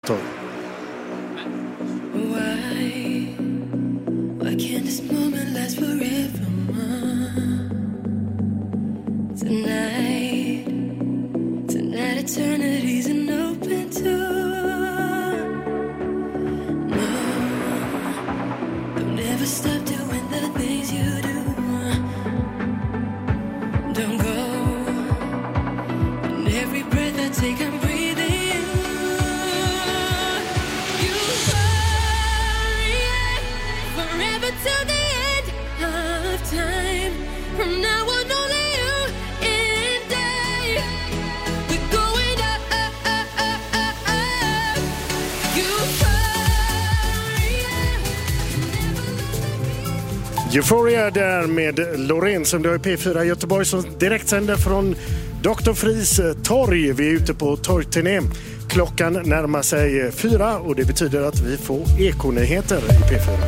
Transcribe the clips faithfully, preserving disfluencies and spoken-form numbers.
torg. Why? Why can't this moment last forever? Tonight, tonight eternity's an open door. No, don't ever stop doing the things you do. Don't go, and every breath I take I'm breathing you. You hurry forever till the end of time. From now on only you and I. We're going up, up, up, up, up, up. You hurry Euphoria där med Loreen som du har i P fyra Göteborg som direktsänder från doktor Fries torg. Vi är ute på torgturné. Klockan närmar sig fyra och det betyder att vi får ekonyheter i P fyra.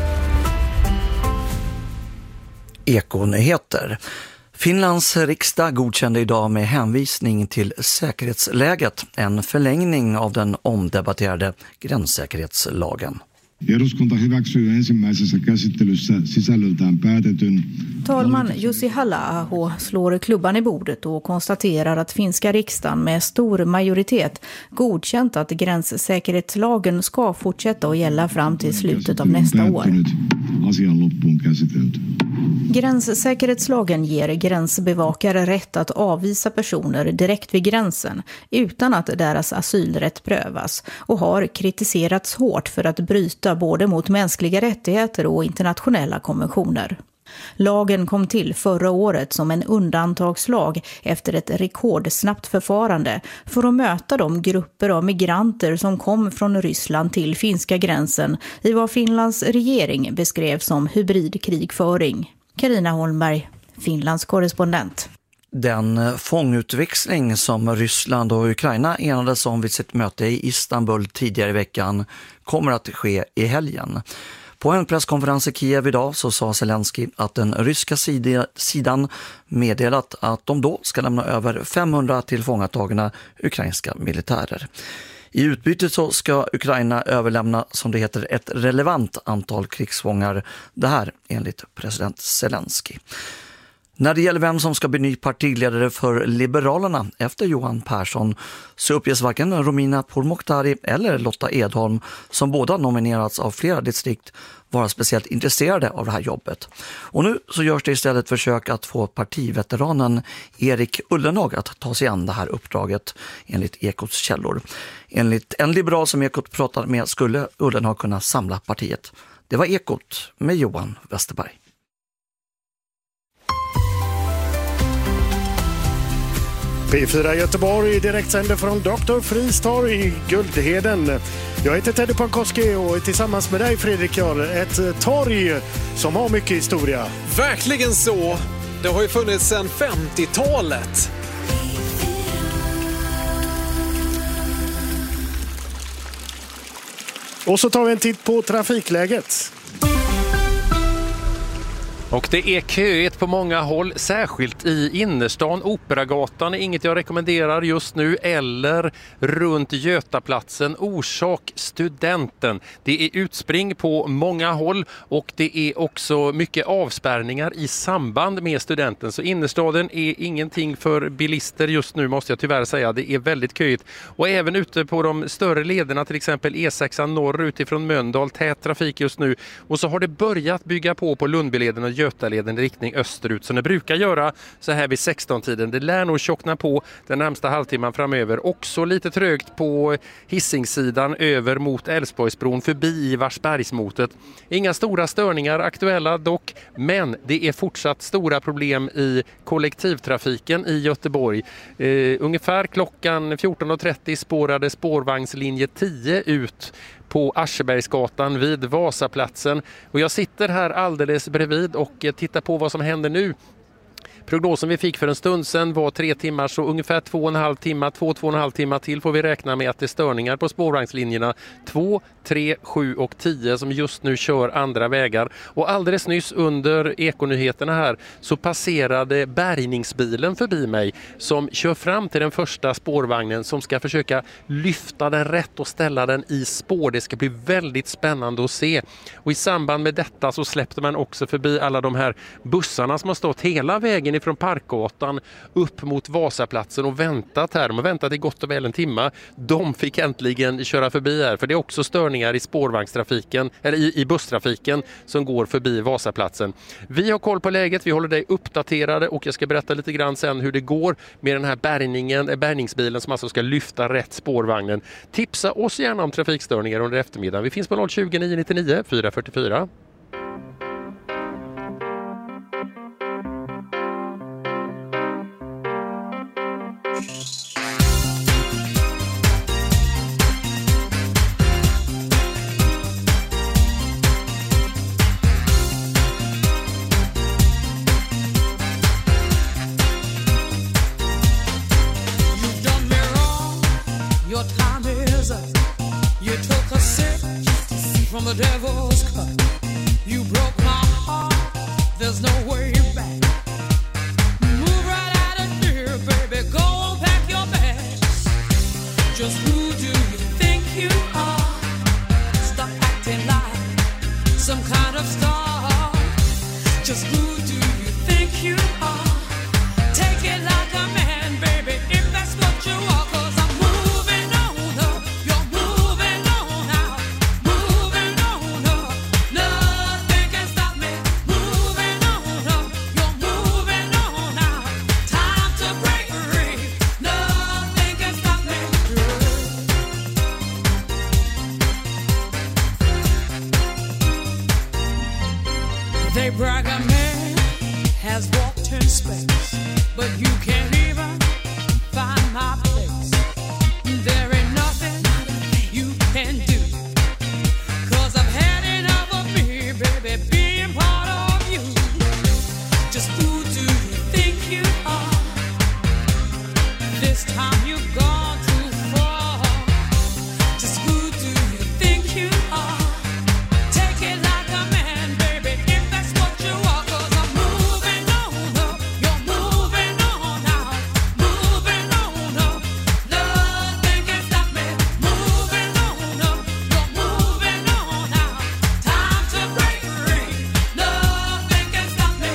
Ekonyheter. Finlands riksdag godkände idag med hänvisning till säkerhetsläget en förlängning av den omdebatterade gränssäkerhetslagen. Eduskunta hyväksyy ensimmäisessä käsittelyssä sisällöltään päätetyn. Talman Jussi Halla-aho slår klubban i bordet och konstaterar att finska riksdagen med stor majoritet godkänt att gränssäkerhetslagen ska fortsätta att gälla fram till slutet av nästa år. Asian loppuun käsitelty. Gränssäkerhetslagen ger gränsbevakare rätt att avvisa personer direkt vid gränsen utan att deras asylrätt prövas och har kritiserats hårt för att bryta både mot mänskliga rättigheter och internationella konventioner. Lagen kom till förra året som en undantagslag efter ett rekordsnabbt förfarande för att möta de grupper av migranter som kom från Ryssland till finska gränsen i vad Finlands regering beskrev som hybridkrigföring. Carina Holmberg, Finlands korrespondent. Den fångutväxling som Ryssland och Ukraina enades om vid sitt möte i Istanbul tidigare i veckan kommer att ske i helgen. På en presskonferens i Kiev idag så sa Zelensky att den ryska sidan meddelat att de då ska lämna över femhundra tillfångatagna ukrainska militärer. I utbyte så ska Ukraina överlämna, som det heter, ett relevant antal krigsfångar. Det här enligt president Zelensky. När det gäller vem som ska bli ny partiledare för Liberalerna efter Johan Persson så uppges varken Romina Pourmokhtari eller Lotta Edholm, som båda nominerats av flera distrikt, vara speciellt intresserade av det här jobbet. Och nu så görs det istället försök att få partiveteranen Erik Ullenhag att ta sig an det här uppdraget enligt Ekots källor. Enligt en liberal som Ekot pratade med skulle Ullenhag kunna samla partiet. Det var Ekot med Johan Westerberg. P fyra Göteborg direktsänder från doktor Fries torg i Guldheden. Jag heter Teddy Pankowski och är tillsammans med dig Fredrik Jarl ett torg som har mycket historia. Verkligen så. Det har ju funnits sedan femtiotalet. Och så tar vi en titt på trafikläget. Och det är köigt på många håll, särskilt i innerstan. Operagatan är inget jag rekommenderar just nu, eller runt Götaplatsen. Orsak studenten. Det är utspring på många håll och det är också mycket avspärrningar i samband med studenten. Så innerstaden är ingenting för bilister just nu, måste jag tyvärr säga. Det är väldigt köigt. Och även ute på de större lederna, till exempel E sex norrut ifrån Mölndal, tät trafik just nu. Och så har det börjat bygga på på Lundbyleden och Götaleden i riktning österut, som det brukar göra så här vid sexton-tiden. Det lär nog tjockna på den närmsta halvtimman framöver. Också lite trögt på Hisingssidan över mot Älvsborgsbron förbi Varsbergsmotet. Inga stora störningar aktuella dock, men det är fortsatt stora problem i kollektivtrafiken i Göteborg. Eh, ungefär klockan fjorton och trettio spårade spårvagnslinje tio ut på Aschebergsgatan vid Vasaplatsen. Och jag sitter här alldeles bredvid och tittar på vad som händer nu. Prognosen vi fick för en stund sedan var tre timmar, så ungefär två och en halv timme, två, två och en halv timme till får vi räkna med att det är störningar på spårvagnslinjerna två, tre, sju och tio som just nu kör andra vägar. Och alldeles nyss under Ekonyheterna här så passerade bärgningsbilen förbi mig som kör fram till den första spårvagnen som ska försöka lyfta den rätt och ställa den i spår. Det ska bli väldigt spännande att se. Och i samband med detta så släppte man också förbi alla de här bussarna som har stått hela vägen från Parkgatan upp mot Vasaplatsen och väntat här. De har väntat i gott och väl en timme. De fick äntligen köra förbi här, för det är också störningar i spårvagnstrafiken eller i, i busstrafiken som går förbi Vasaplatsen. Vi har koll på läget, vi håller dig uppdaterade och jag ska berätta lite grann sen hur det går med den här bärgningen, bärgningsbilen som alltså ska lyfta rätt spårvagnen. Tipsa oss gärna om trafikstörningar under eftermiddagen. Vi finns på noll tjugo, nio nittionio, fyra fyrtiofyra. From the devil's cut, you broke my heart, there's no way back. Move right out of here, baby, go and pack your bags. Just who do you think you are? Stop acting like some kind of star. Just who do you think you are? Take it like a man, baby, if that's what you are. Cause I'm moving on up, you're moving on out. Moving on up, nothing can stop me. Moving on up, you're moving on out. Time to break free, nothing can stop me. They brag a man has walked in space, but you can't even find my place. There ain't nothing you can do, cause I've had enough of me, baby, being part of you. Just who do you think you are? This time you've gone too far. Just who do you think you are? Take it like a man, baby, if that's what you are. Cause I'm moving on up, you're moving on out. Moving on up, nothing can stop me. Moving on up, you're moving on out. Time to break free, nothing can stop me.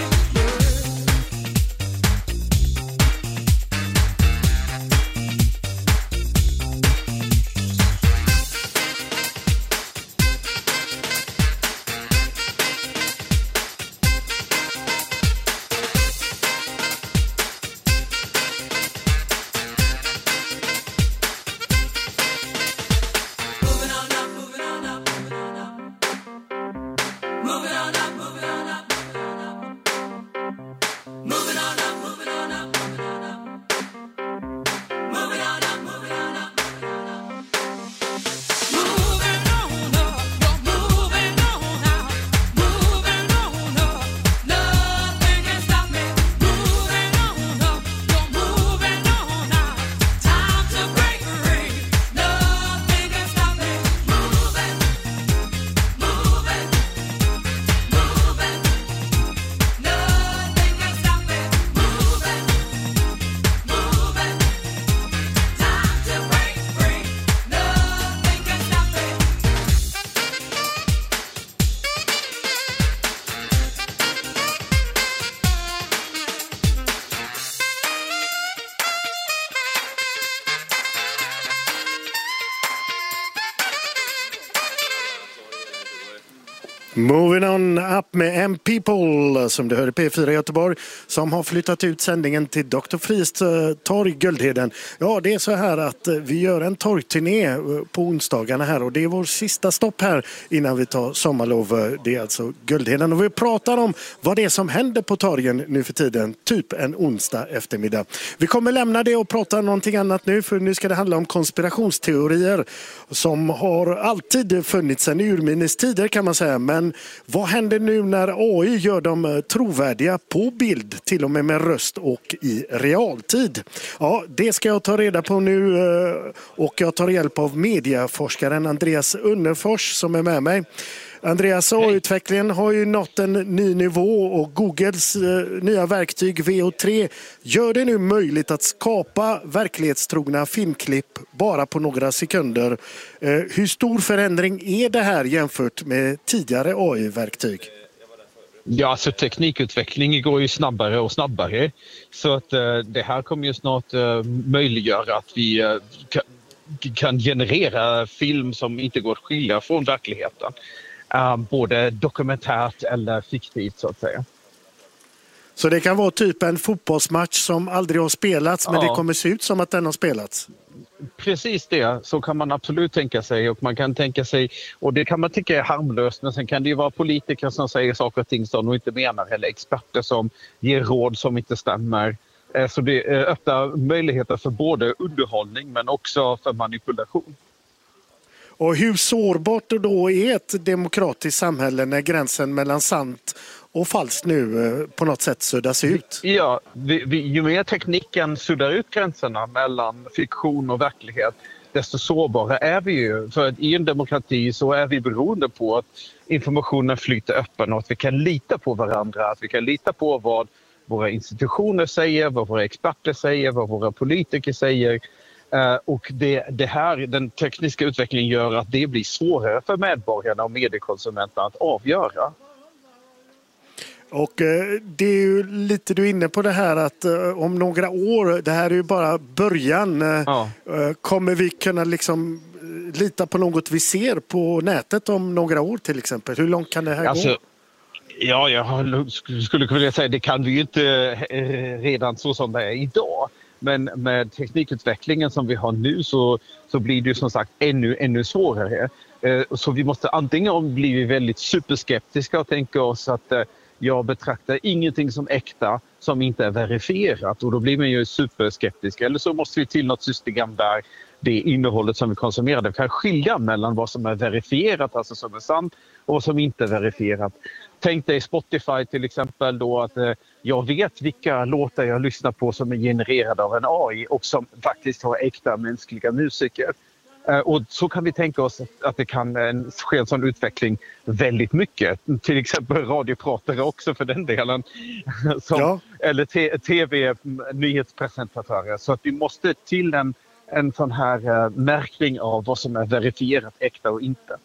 Moving on up, moving on up, moving on up. Moving on up, moving on up, moving on up. Moving on up, moving on up, moving on up. Moving on up, moving on up, moving on up. Moving on up, you're moving on out. Moving on up, nothing can stop me. Moving on up, you're moving on out. Time to break free, nothing can stop me. Moving, moving, moving, nothing can stop me. Moving, moving, time to break free, nothing can stop me. Moving on up med M People som du hörde P fyra Göteborg som har flyttat ut sändningen till doktor Fries eh, torg Guldheden. Ja, det är så här att eh, vi gör en torgturné eh, på onsdagarna här och det är vår sista stopp här innan vi tar sommarlov. Det är alltså Guldheden och vi pratar om vad det är som händer på torgen nu för tiden, typ en onsdag eftermiddag. Vi kommer lämna det och prata någonting annat nu, för nu ska det handla om konspirationsteorier som har alltid funnits sedan urminnes tider kan man säga, men Men vad händer nu när A I gör dem trovärdiga på bild, till och med med röst och i realtid? Ja, det ska jag ta reda på nu och jag tar hjälp av medieforskaren Andreas Unnefors som är med mig. Andreas, A I-utvecklingen har ju nått en ny nivå och Googles eh, nya verktyg V O tre gör det nu möjligt att skapa verklighetstrogna filmklipp bara på några sekunder. Eh, hur stor förändring är det här jämfört med tidigare A I-verktyg? Ja, alltså teknikutveckling går ju snabbare och snabbare. Så att eh, det här kommer ju snart eh, möjliggöra att vi eh, kan, kan generera film som inte går att skilja från verkligheten. Uh, både dokumentärt eller fiktivt så att säga. Så det kan vara typ en fotbollsmatch som aldrig har spelats, men ja. det kommer se ut som att den har spelats? Precis det, så kan man absolut tänka sig och man kan tänka sig, och det kan man tycka är harmlöst, men sen kan det ju vara politiker som säger saker och ting som de inte menar eller experter som ger råd som inte stämmer. Uh, så det uh, öppnar möjligheter för både underhållning men också för manipulation. Och hur sårbart då är ett demokratiskt samhälle när gränsen mellan sant och falskt nu på något sätt suddas ut? Ja, vi, vi, ju mer tekniken suddar ut gränserna mellan fiktion och verklighet, desto sårbara är vi ju. För att i en demokrati så är vi beroende på att informationen flyter öppen och att vi kan lita på varandra, att vi kan lita på vad våra institutioner säger, vad våra experter säger, vad våra politiker säger. Uh, och det, det här, den tekniska utvecklingen gör att det blir svårare för medborgarna och mediekonsumenterna att avgöra. Och eh, det är ju lite du är inne på det här att eh, om några år, det här är ju bara början, eh, ja. eh, kommer vi kunna liksom eh, lita på något vi ser på nätet om några år till exempel? Hur långt kan det här alltså, gå? Ja, jag skulle vilja säga det kan vi ju inte eh, redan så som det är idag. Men med teknikutvecklingen som vi har nu så, så blir det ju som sagt ännu, ännu svårare. Eh, så vi måste antingen bli väldigt superskeptiska och tänka oss att eh, jag betraktar ingenting som äkta som inte är verifierat. Och då blir man ju superskeptisk. Eller så måste vi till något system där det innehållet som vi konsumerar kan skilja mellan vad som är verifierat, alltså som är sant, och vad som inte är verifierat. Tänk dig Spotify till exempel då att eh, jag vet vilka låtar jag lyssnar på som är genererade av en A I och som faktiskt har äkta mänskliga musiker. Eh, och så kan vi tänka oss att, att det kan eh, ske en sån utveckling väldigt mycket. Till exempel radiopratare också för den delen. som, ja. Eller te- tv-nyhetspresentatörer. Så att vi måste till en, en sån här eh, märkning av vad som är verifierat äkta och inte.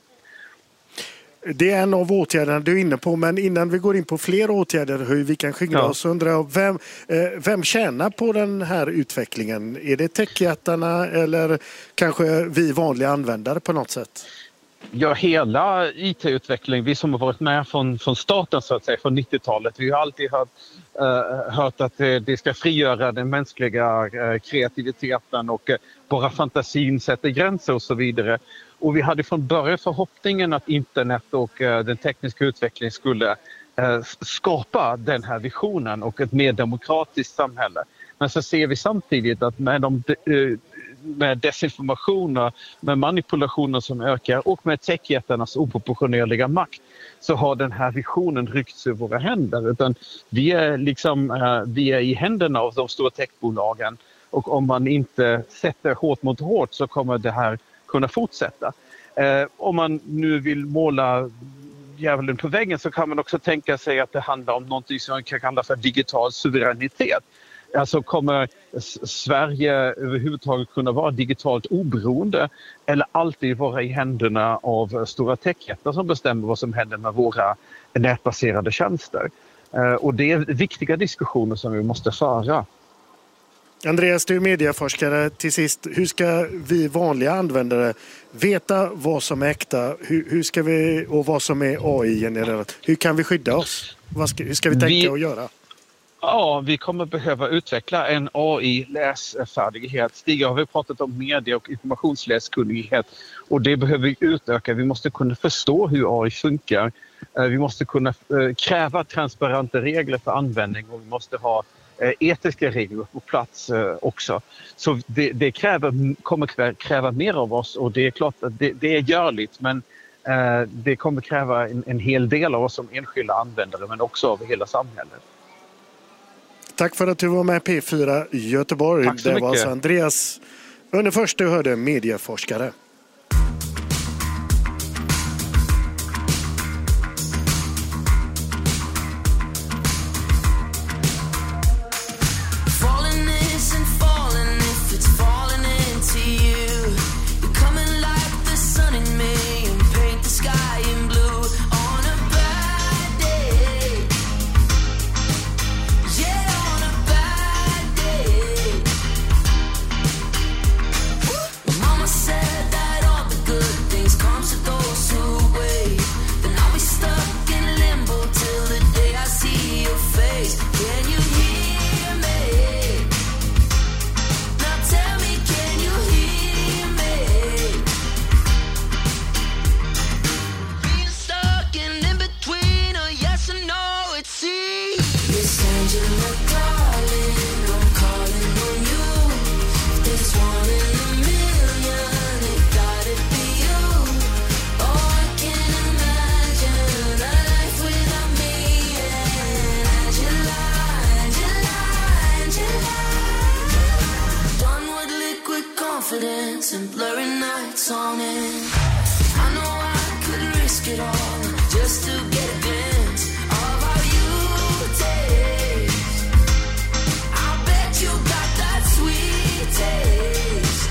Det är en av åtgärderna du är inne på, men innan vi går in på fler åtgärder hur vi kan skynda ja. oss, undrar jag, vem, eh, vem tjänar på den här utvecklingen? Är det techjättarna eller kanske vi vanliga användare på något sätt? Ja, hela I T-utveckling, vi som har varit med från, från starten så att säga, från nittiotalet, vi har alltid hört, uh, hört att det, det ska frigöra den mänskliga uh, kreativiteten och uh, bara fantasin sätter gränser och så vidare. Och vi hade från början förhoppningen att internet och uh, den tekniska utvecklingen skulle uh, skapa den här visionen och ett mer demokratiskt samhälle. Men så ser vi samtidigt att med de uh, med desinformationer, med manipulationer som ökar och med techjättarnas oproportionerliga makt så har den här visionen ryckts ur våra händer. Utan vi är, liksom, uh, vi är i händerna av de stora techbolagen och om man inte sätter hårt mot hårt så kommer det här kunna fortsätta. Uh, om man nu vill måla djävulen på väggen så kan man också tänka sig att det handlar om något som man kan kalla för digital suveränitet. Alltså kommer Sverige överhuvudtaget kunna vara digitalt oberoende eller alltid vara i händerna av stora techjättar som bestämmer vad som händer med våra nätbaserade tjänster? Och det är viktiga diskussioner som vi måste föra. Andreas, du är medieforskare. Till sist, hur ska vi vanliga användare veta vad som är äkta? Hur, hur ska vi, och vad som är A I-genererat? Hur kan vi skydda oss? Vad ska, hur ska vi tänka vi... och göra? Ja, vi kommer behöva utveckla en A I-läsfärdighet. Stig har vi pratat om media- och informationsläskunnighet och det behöver vi utöka. Vi måste kunna förstå hur A I funkar. Vi måste kunna kräva transparenta regler för användning och vi måste ha etiska regler på plats också. Så det, det kräver, kommer kräva mer av oss och det är klart att det, det är görligt men Eh, det kommer kräva en, en hel del av oss som enskilda användare, men också av hela samhället. Tack för att du var med P fyra Göteborg. Tack så det var mycket. alltså Andreas Önnerfors, du hörde, medieforskare. Falling isn't falling if it's falling into you. You're coming like the sun in me and paint the sky in blue on a bad day. Yeah, on a bad day. My mama said that all the good things come to those who wait. Then I'll be stuck in limbo till the day I see your face. Can you hear me? Now tell me, can you hear me? Being stuck in in between a yes and no, it's see. Miss Angela, darling, I'm calling on you. If there's one in a million, it gotta be you. Oh, I can't imagine a life without me and Angela, Angela, Angela. Done with liquid confidence and blurry nights on it. I know I could risk it all just to get a glimpse of how you taste. I bet you got that sweet taste.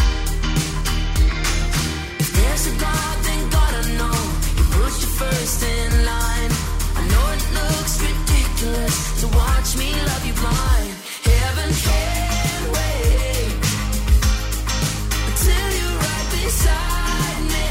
If there's a God, then God I know He put you first in line. I know it looks ridiculous to watch me love you blind. Heaven can't wait until you're right beside me.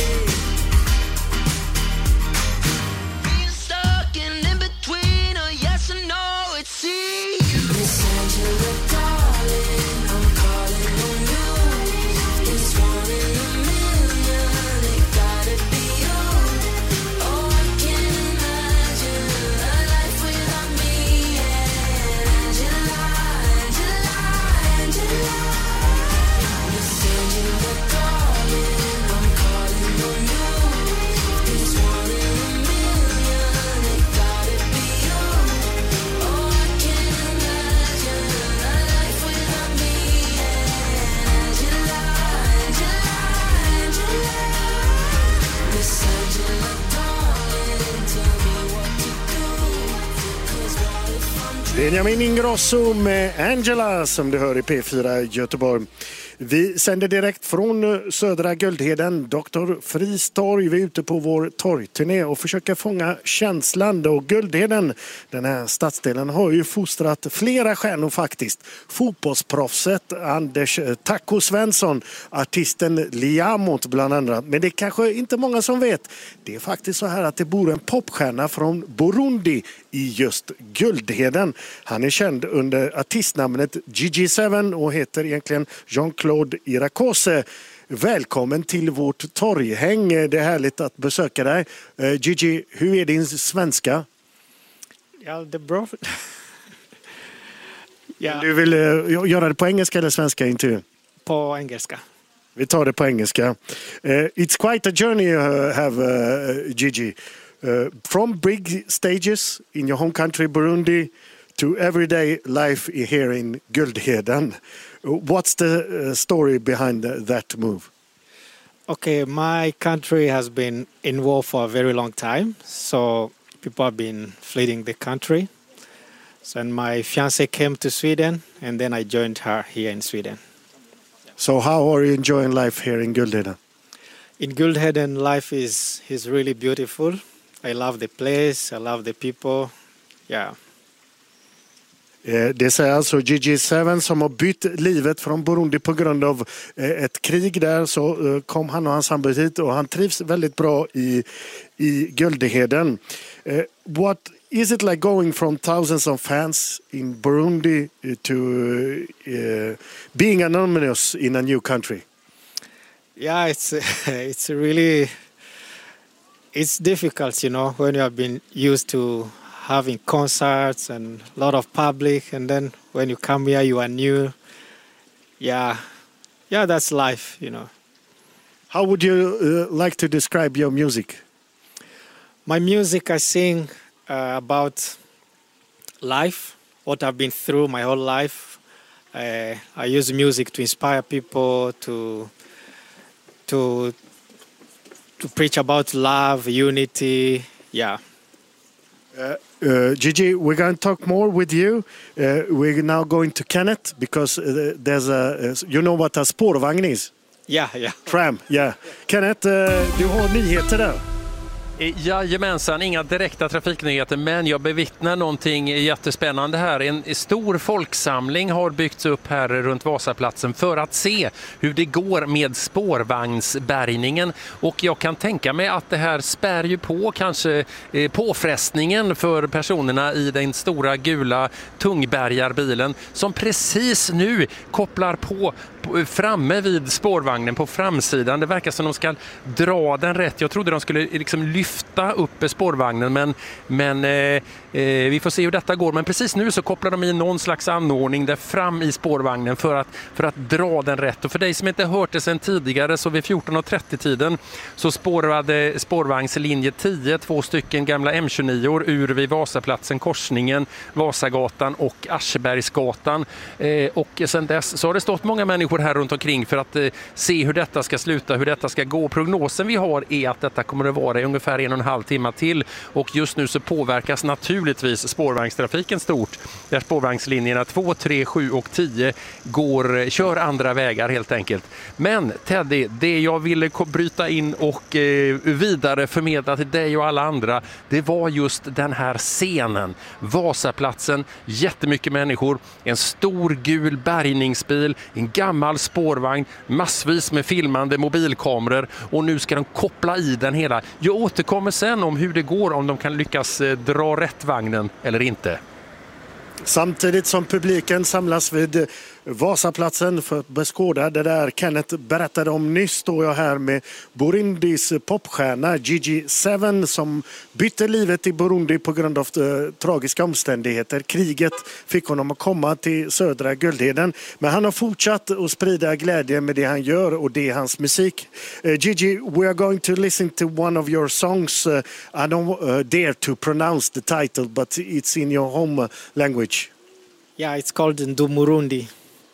Being stuck in in between a yes and no, it's see. Miss Angela, darling, I'm calling on you. If there's one in a million, it gotta be you. Oh, I can't imagine a life without me and Angela, Angela, Angela. Miss Angela, darling, I'm calling on you. If there's one in a million, it gotta be you. Oh, I can't imagine a life without me and Angela, Angela, Angela. Miss Angela, darling, tell me what to do. 'Cause what if I'm Benjamin Ingrosso med Angela som du hör i P fyra Göteborg. Vi sänder direkt från södra Guldheden, doktor Fries torg. Vi är ute på vår torgturné och försöker fånga känslan. Och Guldheden, den här stadsdelen, har ju fostrat flera stjärnor faktiskt. Fotbollsproffset Anders Taco Svensson, artisten Liamot bland andra. Men det är kanske inte många som vet. Det är faktiskt så här att det bor en popstjärna från Burundi i just Guldheden. Han är känd under artistnamnet G G sju och heter egentligen Jean-Claude Irakose. Välkommen till vårt torghäng. Det är härligt att besöka dig. Uh, Gigi, hur är din svenska? Ja, det är bra. Ja. Du vill uh, göra det på engelska eller svenska intervju? På engelska. Vi tar det på engelska. Uh, it's quite a journey you have, uh, Gigi. Uh, from big stages in your home country, Burundi, to everyday life here in Guldheden. What's the uh, story behind that move? Okay, my country has been in war for a very long time, so people have been fleeing the country. So and my fiancée came to Sweden, and then I joined her here in Sweden. So how are you enjoying life here in Guldheden? In Guldheden, life is is really beautiful. I love the place, I love the people. Yeah. Det säger alltså G G sju som har bytt livet från Burundi på grund av ett krig där. Så kom han och hans sambo hit och han trivs väldigt bra i, i Guldheden. What is it like going from thousands of fans in Burundi to uh, being anonymous in a new country? Yeah, it's it's really it's difficult, you know, when you have been used to having concerts and a lot of public, and then when you come here you are new. Yeah, yeah, that's life, you know. How would you uh, like to describe your music? My music, I sing uh, about life, what I've been through my whole life. Uh, I use music to inspire people, to to to preach about love, unity. Yeah. Uh, uh, Gigi, we're going to talk more with you. Uh, we're now going to Kenneth because uh, there's a, uh, you know what a spårvagn is? Yeah, yeah. Tram, yeah. Kenneth, uh, du har nyheter där. Jajamensan, inga direkta trafiknyheter, men jag bevittnar någonting jättespännande här. En stor folksamling har byggts upp här runt Vasaplatsen för att se hur det går med spårvagnsbärgningen. Och jag kan tänka mig att det här spär ju på kanske påfrestningen för personerna i den stora gula tungbärgarbilen som precis nu kopplar på framme vid spårvagnen på framsidan. Det verkar som de ska dra den rätt. Jag trodde de skulle liksom lyfta upp spårvagnen, men, men eh, eh, vi får se hur detta går. Men precis nu så kopplar de i någon slags anordning där fram i spårvagnen för att, för att dra den rätt. Och för dig som inte hört det sedan tidigare, så vid fjorton och trettio tiden så spårade spårvagnslinje tio två stycken gamla M tjugonio ur vid Vasaplatsen, korsningen Vasagatan och Aschebergsgatan. Eh, och sedan dess så har det stått många människor här runt omkring för att eh, se hur detta ska sluta, hur detta ska gå. Prognosen vi har är att detta kommer att vara i ungefär en och en halv timme till, och just nu så påverkas naturligtvis spårvagnstrafiken stort där spårvagnslinjerna två, tre, sju och tio går, kör andra vägar helt enkelt. Men Teddy, det jag ville bryta in och eh, vidare förmedla till dig och alla andra, det var just den här scenen, Vasaplatsen, jättemycket människor, en stor gul bärgningsbil, en gammal spårvagn, massvis med filmande mobilkameror, och nu ska de koppla i den hela. Jag återkommer sen om hur det går, om de kan lyckas dra rätt vagnen eller inte. Samtidigt som publiken samlas vid Vasaplatsen för att beskåda det där Kenneth berättade om nyss, står jag här med Burundis popstjärna Gigi Seven som bytte livet i Burundi på grund av uh, tragiska omständigheter. Kriget fick honom att komma till södra Guldheden, men han har fortsatt att sprida glädje med det han gör, och det är hans musik. Uh, Gigi, we are going to listen to one of your songs. Uh, I don't uh, dare to pronounce the title, but it's in your home language. Yeah, it's called Ndumurundi.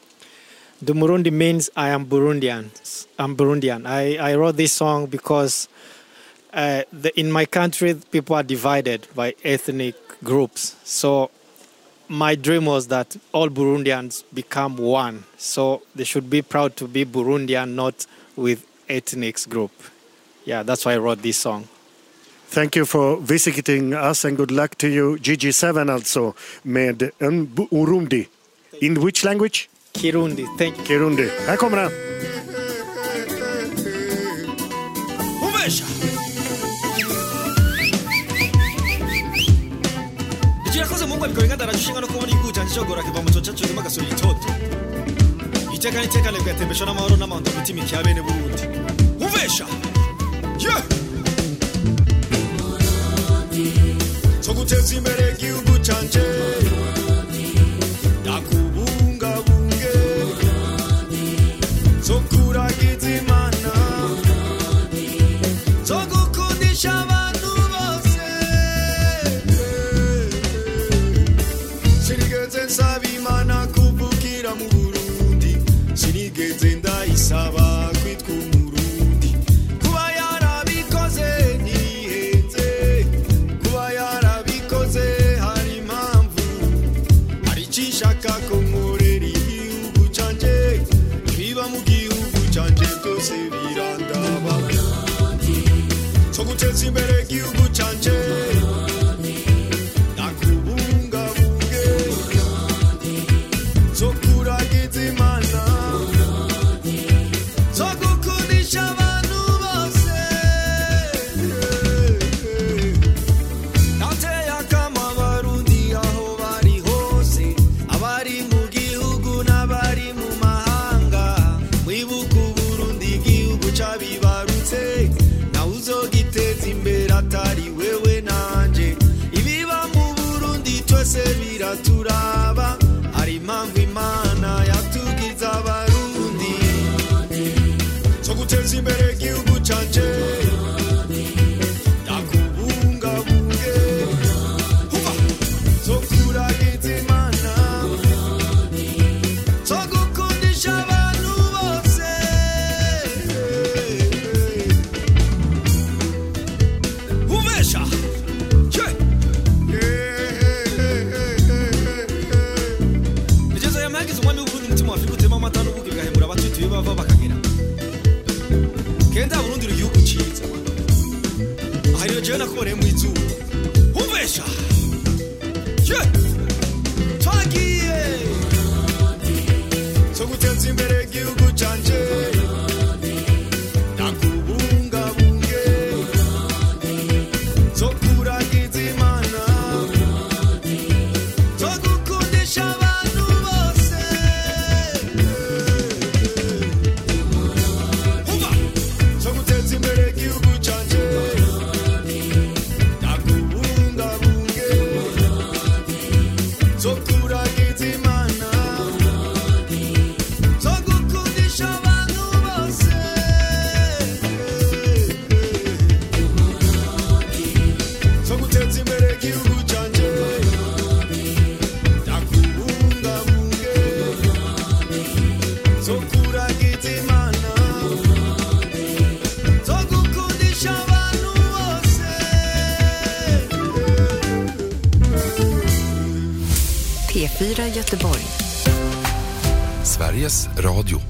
Ndumurundi means I am Burundian. I'm Burundian. I, I wrote this song because uh, the, in my country, people are divided by ethnic groups. So my dream was that all Burundians become one. So they should be proud to be Burundian, not with ethnic group. Yeah, that's why I wrote this song. Thank you for visiting us and good luck to you. Gigi Seven alltså med Burundi. In which language? Kirundi. Thank you. Kirundi. Här kommer den. Uvesha. Ichirakoze Mungu abikorenga darashinga no kubona iguca njogora kiva mu coca cyo magaso yitoto. Iteka niteka lebwa tembesho n'amahoro n'amahoro mitima cyabene Burundi. Uvesha. Yeah. So guteza imbere igihugu canje. Yakubunga bunge. So kuragiza Imana. So gukundisha abantu bose. Sinigeze nsaba Imana kuvukira mu Burundi. Sinigeze ndayisaba kwitwa Umurundi. Kuba yarabikoze nihenze. Kuba yarabikoze hari impamvu. Hari icishaka ko nkorera igihugu canje. Biba mu gihugu canje byose birandaba. So guteza imbere igihugu canje. Nakubunga bunge. So kuragiza Imana. So gukundisha abantu bose. Nateye akamo Abarundi aho bari hose, abari mu gihugu n'abari mu mahanga. Mwibuka Uburundi igihugu cabibarutse, nawe uzogiteza imbere atari wewe nanje. jena kore mwizu Uvesha Yeah Twagiye So guteza imbere igihugu canje Nakubungabunge So kuragiza Imana So gukundisha abantu bose Umva So guteza imbere igihugu canje Nakubungabunge So kuragiza Imana So gukundisha abantu bose So guteza imbere igihugu canje Nakubungabunge So kuragiza Imana So gukundisha abantu bose P fyra Göteborg. Sveriges Radio.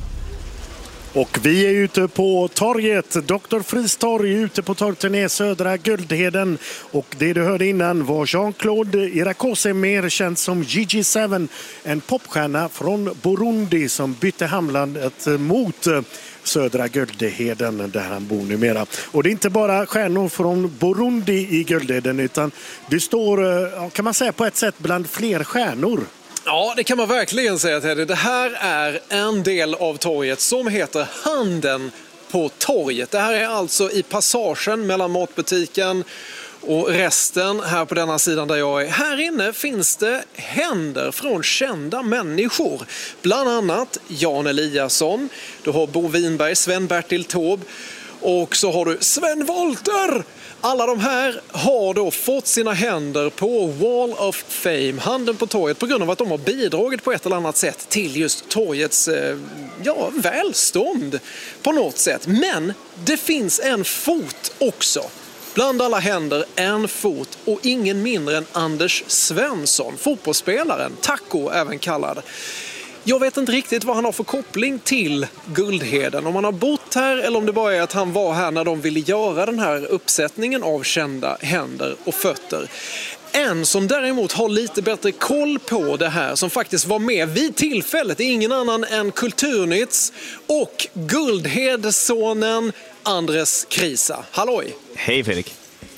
Och vi är ute på torget, doktor Friis torg, ute på torgturné Södra Guldheden. Och det du hörde innan var Jean-Claude Irakose, mer känd som G G sju, en popstjärna från Burundi som bytte hamnlandet mot Södra Guldheden där han bor numera. Och det är inte bara stjärnor från Burundi i Guldheden, utan du står, ja, kan man säga, på ett sätt bland fler stjärnor. Ja, det kan man verkligen säga, Teddy. Det här är en del av torget som heter Handen på torget. Det här är alltså i passagen mellan matbutiken och resten här på denna sidan där jag är. Här inne finns det händer från kända människor. Bland annat Jan Eliasson, du har Bo Winberg, Sven-Bertil Taube och så har du Sven Wollter. Alla de här har då fått sina händer på Wall of Fame, Handen på torget, på grund av att de har bidragit på ett eller annat sätt till just torgets ja, välstånd på något sätt. Men det finns en fot också. Bland alla händer en fot, och ingen mindre än Anders Svensson, fotbollsspelaren, Taco även kallad. Jag vet inte riktigt vad han har för koppling till Guldheden. Om han har bott här eller om det bara är att han var här när de ville göra den här uppsättningen av kända händer och fötter. En som däremot har lite bättre koll på det här, som faktiskt var med vid tillfället, är ingen annan än Kulturnytts och Guldhedssonen Andres Krisa. Halloj! Hej Fredrik!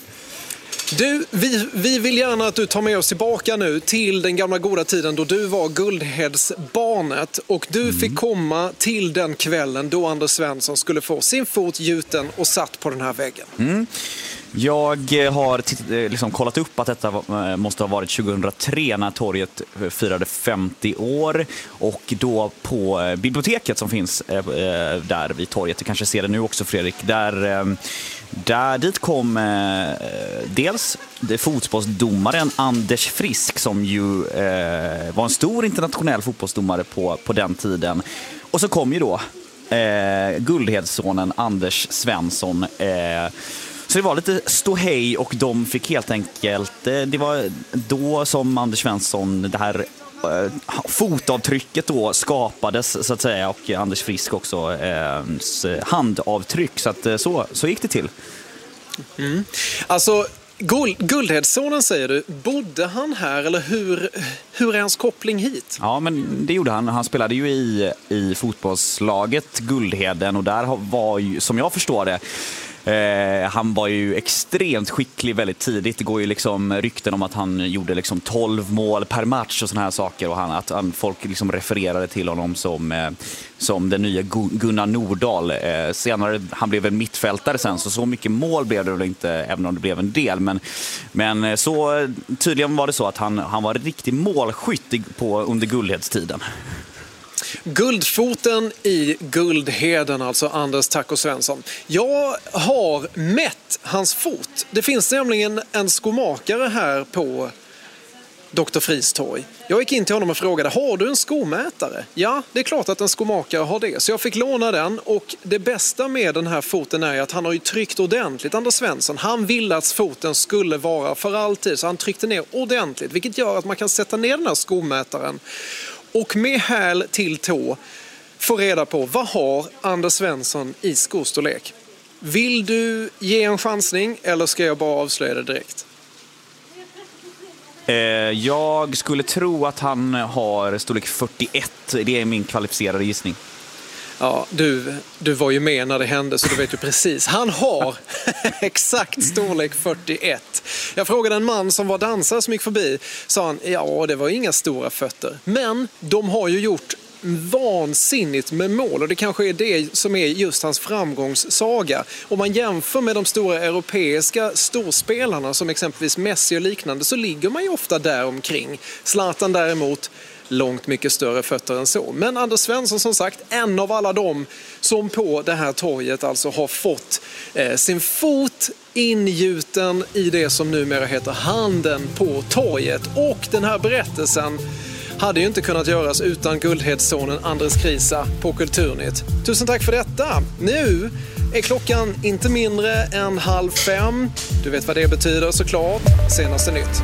Du, vi, vi vill gärna att du tar med oss tillbaka nu till den gamla goda tiden då du var Guldhedsbarnet och du mm. fick komma till den kvällen då Anders Svensson skulle få sin fot gjuten och satt på den här väggen. Mm. Jag har titt- liksom kollat upp att detta måste ha varit tjugohundratre när torget firade femtio år, och då på biblioteket som finns där vid torget, du kanske ser det nu också Fredrik, där, där dit kom dels det fotbollsdomaren Anders Frisk som ju var en stor internationell fotbollsdomare på, på den tiden, och så kom ju då eh, Guldhedssonen Anders Svensson. eh, Så det var lite ståhej, och de fick helt enkelt, det var då som Anders Svensson, det här eh, fotavtrycket då skapades så att säga, och Anders Frisk också eh, handavtryck, så att så, så gick det till. Mm. Alltså Guld, Guldhedssonen säger du, bodde han här eller hur, hur är hans koppling hit? Ja, men det gjorde han. Han spelade ju i, i fotbollslaget Guldheden, och där var ju, som jag förstår det, Eh, han var ju extremt skicklig väldigt tidigt. Det går ju liksom rykten om att han gjorde liksom tolv mål per match och såna här saker, och han, att han, folk liksom refererade till honom som, eh, som den nya Gunnar Nordahl. Eh, senare, han blev väl mittfältare sen, så så mycket mål blev det väl inte, även om det blev en del, men, men så tydligen var det så att han, han var riktigt målskytt på, under Guldhedstiden. Guldfoten i Guldheden, alltså Anders Taco Svensson. Jag har mätt hans fot. Det finns nämligen en skomakare här på doktor Friis torg. Jag gick in till honom och frågade, har du en skomätare? Ja, det är klart att en skomakare har det. Så jag fick låna den, och det bästa med den här foten är att han har ju tryckt ordentligt. Anders Svensson, han ville att foten skulle vara för alltid, så han tryckte ner ordentligt, vilket gör att man kan sätta ner den här skomätaren och med häl till tå få reda på vad har Anders Svensson i skostorlek. Vill du ge en chansning eller ska jag bara avslöja det direkt? Eh, jag skulle tro att han har storlek fyrtioett. Det är min kvalificerade gissning. Ja, du, du var ju med när det hände så du vet ju precis. Han har exakt storlek fyrtioett. Jag frågade en man som var dansare som gick förbi. Sa han, ja det var inga stora fötter. Men de har ju gjort vansinnigt med mål och det kanske är det som är just hans framgångssaga. Om man jämför med de stora europeiska storspelarna som exempelvis Messi och liknande så ligger man ju ofta där omkring. Zlatan däremot långt mycket större fötter än så. Men Anders Svensson som sagt, en av alla dem som på det här torget alltså har fått eh, sin fot ingjuten i det som numera heter Handen på torget. Och den här berättelsen hade ju inte kunnat göras utan guldhedssonen Andres Krisa på Kulturnytt. Tusen tack för detta. Nu är klockan inte mindre än halv fem. Du vet vad det betyder såklart. Senaste nytt.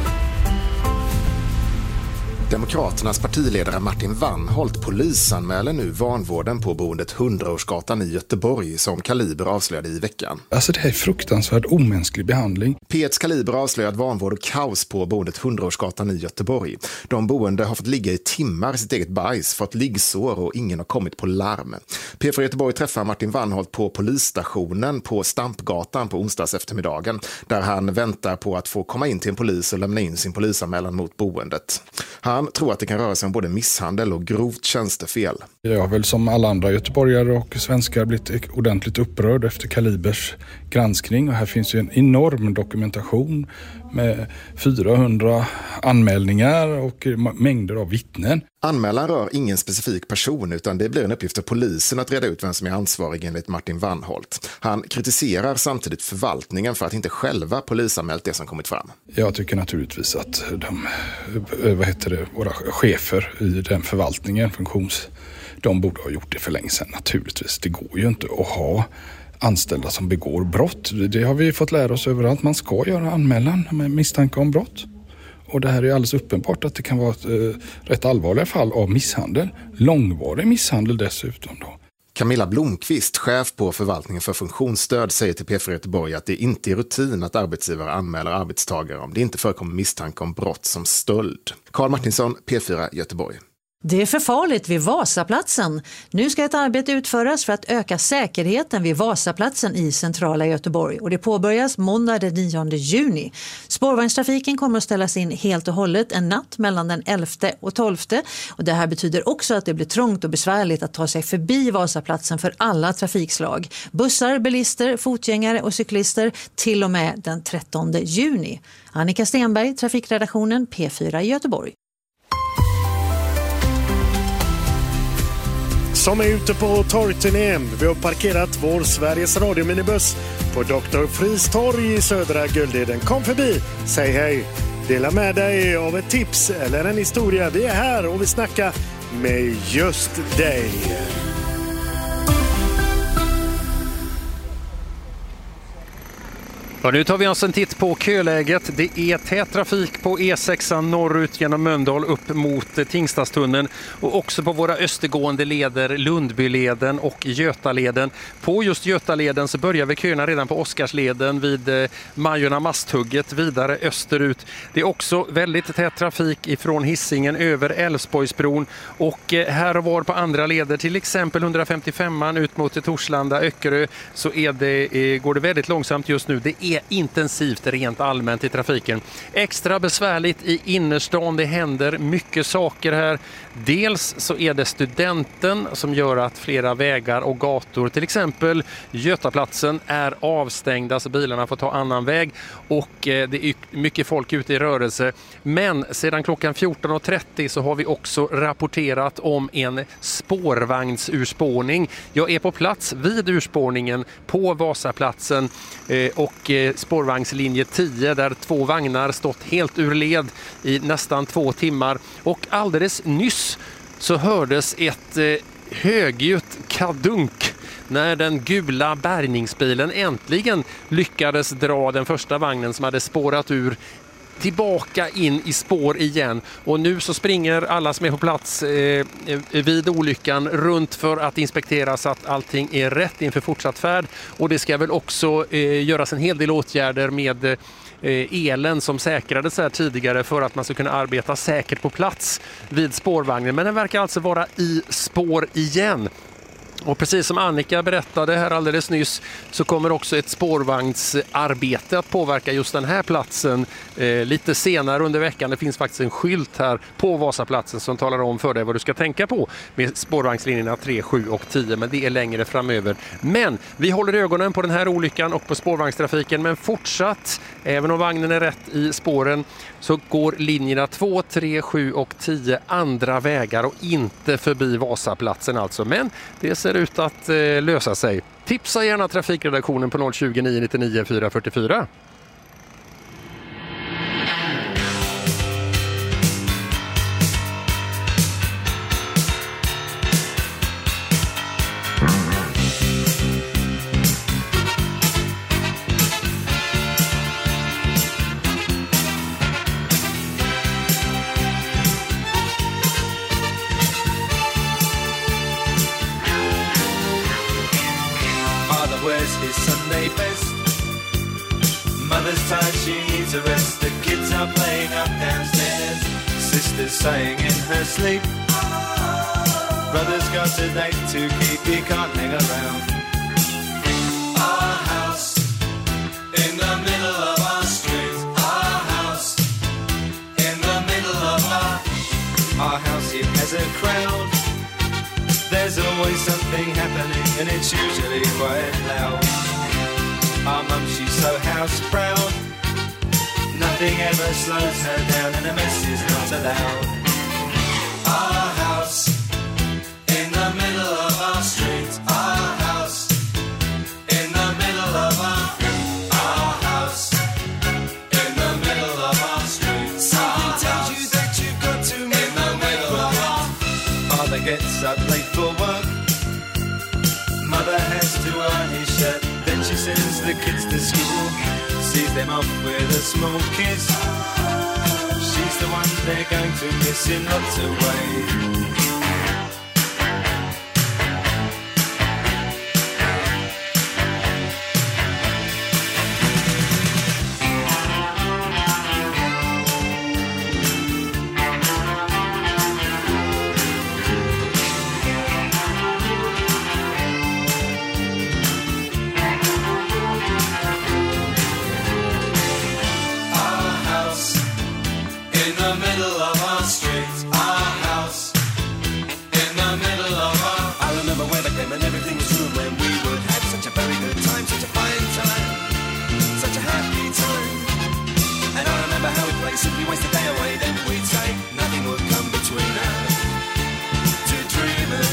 Demokraternas partiledare Martin Wannholt polisanmäler nu vanvården på boendet hundraårsgatan i Göteborg som Kaliber avslöjade i veckan. Alltså det här är fruktansvärd omänsklig behandling. P ett Kaliber avslöjat vanvård och kaos på boendet hundraårsgatan i Göteborg. De boende har fått ligga i timmar i sitt eget bajs, fått liggsår och ingen har kommit på larm. P fyra Göteborg träffar Martin Wannholt på polisstationen på Stampgatan på onsdags eftermiddagen där han väntar på att få komma in till en polis och lämna in sin polisanmälan mot boendet. Han tror att det kan röra sig om både misshandel och grovt tjänstefel. Jag har väl som alla andra göteborgare och svenskar blivit ordentligt upprörd efter Kalibers granskning. Och här finns ju en enorm dokumentation med fyrahundra anmälningar och mängder av vittnen. Anmälan rör ingen specifik person utan det blir en uppgift för polisen att reda ut vem som är ansvarig enligt Martin Wannholt. Han kritiserar samtidigt förvaltningen för att inte själva polisanmält det som kommit fram. Jag tycker naturligtvis att de, vad heter det, våra chefer i den förvaltningen, funktions, de borde ha gjort det för länge sedan naturligtvis. Det går ju inte att ha anställda som begår brott. Det har vi fått lära oss överallt. Man ska göra anmälan med misstanke om brott. Och det här är alldeles uppenbart att det kan vara ett eh, rätt allvarliga fall av misshandel. Långvarig misshandel dessutom då. Camilla Blomqvist, chef på förvaltningen för funktionsstöd, säger till P fyra Göteborg att det inte är rutin att arbetsgivare anmäler arbetstagare om det inte förekommer misstanke om brott som stöld. Carl Martinsson, P fyra Göteborg. Det är för farligt vid Vasaplatsen. Nu ska ett arbete utföras för att öka säkerheten vid Vasaplatsen i centrala Göteborg. Och det påbörjas måndag den nionde juni. Spårvagnstrafiken kommer att ställas in helt och hållet en natt mellan den elfte och tolfte. Och det här betyder också att det blir trångt och besvärligt att ta sig förbi Vasaplatsen för alla trafikslag. Bussar, bilister, fotgängare och cyklister till och med den trettonde juni. Annika Stenberg, trafikredaktionen P fyra i Göteborg. Som är ute på torgturné. Vi har parkerat vår Sveriges Radio-minibuss på doktor Fries torg i södra Guldheden. Kom förbi, säg hej. Dela med dig av ett tips eller en historia. Vi är här och vi snackar med just dig. Ja, nu tar vi oss en titt på köläget. Det är tät trafik på E sex norrut genom Mölndal upp mot Tingstadstunneln och också på våra östergående leder Lundbyleden och Götaleden. På just Götaleden så börjar vi köerna redan på Oskarsleden vid Majorna Masthugget vidare österut. Det är också väldigt tät trafik ifrån Hisingen över Älvsborgsbron och här och var på andra leder, till exempel hundrafemtiofemman ut mot Torslanda, Öckerö, så är det, går det väldigt långsamt just nu. Det är intensivt rent allmänt i trafiken. Extra besvärligt i innerstan, det händer mycket saker här. Dels så är det Studenten som gör att flera vägar och gator, till exempel Götaplatsen, är avstängda så bilarna får ta annan väg och det är mycket folk ute i rörelse. Men sedan klockan fjorton och trettio så har vi också rapporterat om en spårvagnsurspårning. Jag är på plats vid urspårningen på Vasaplatsen och spårvagnslinje tio där två vagnar stått helt ur led i nästan två timmar och alldeles nyss så hördes ett eh, högljutt kadunk när den gula bärgningsbilen äntligen lyckades dra den första vagnen som hade spårat ur tillbaka in i spår igen. Och nu så springer alla som är på plats eh, vid olyckan runt för att inspektera så att allting är rätt inför fortsatt färd. Och det ska väl också eh, göras en hel del åtgärder med eh, elen som säkrades här tidigare för att man ska kunna arbeta säkert på plats vid spårvagnen. Men den verkar alltså vara i spår igen. Och precis som Annika berättade här alldeles nyss så kommer också ett spårvagnsarbete att påverka just den här platsen eh, lite senare under veckan. Det finns faktiskt en skylt här på Vasaplatsen som talar om för dig vad du ska tänka på med spårvagnslinjerna tre, sju och tio, men det är längre framöver. Men vi håller ögonen på den här olyckan och på spårvagnstrafiken, men fortsatt, även om vagnen är rätt i spåren, så går linjerna två, tre, sju och tio andra vägar och inte förbi Vasaplatsen alltså. Men det ser ut att eh, lösa sig. Tipsa gärna trafikredaktionen på noll tjugo, nio nittionio, fyra fyrtiofyra. His Sunday best. Mother's tired, she needs a rest. The kids are playing up downstairs. Sister's sighing in her sleep. Brother's got a date to keep, he can't hang around. Our house in the middle of our street. Our house in the middle of our Our house, it has a crowd. There's always something happening and it's usually quite loud. Our mum, she's so house proud. Nothing ever slows her down and a mess is not allowed. Our house in the middle of our street. Our house in the middle of our Our house in the middle of our street. Something tells you that you've got to in the middle of our Father gets up late for work. Mother has to iron his shirt. Then she sends the kids to school. Sees them off with a small kiss. She's the one they're going to miss in lots of ways. Simply waste a day away, then we'd say nothing would come between us. Two dreamers.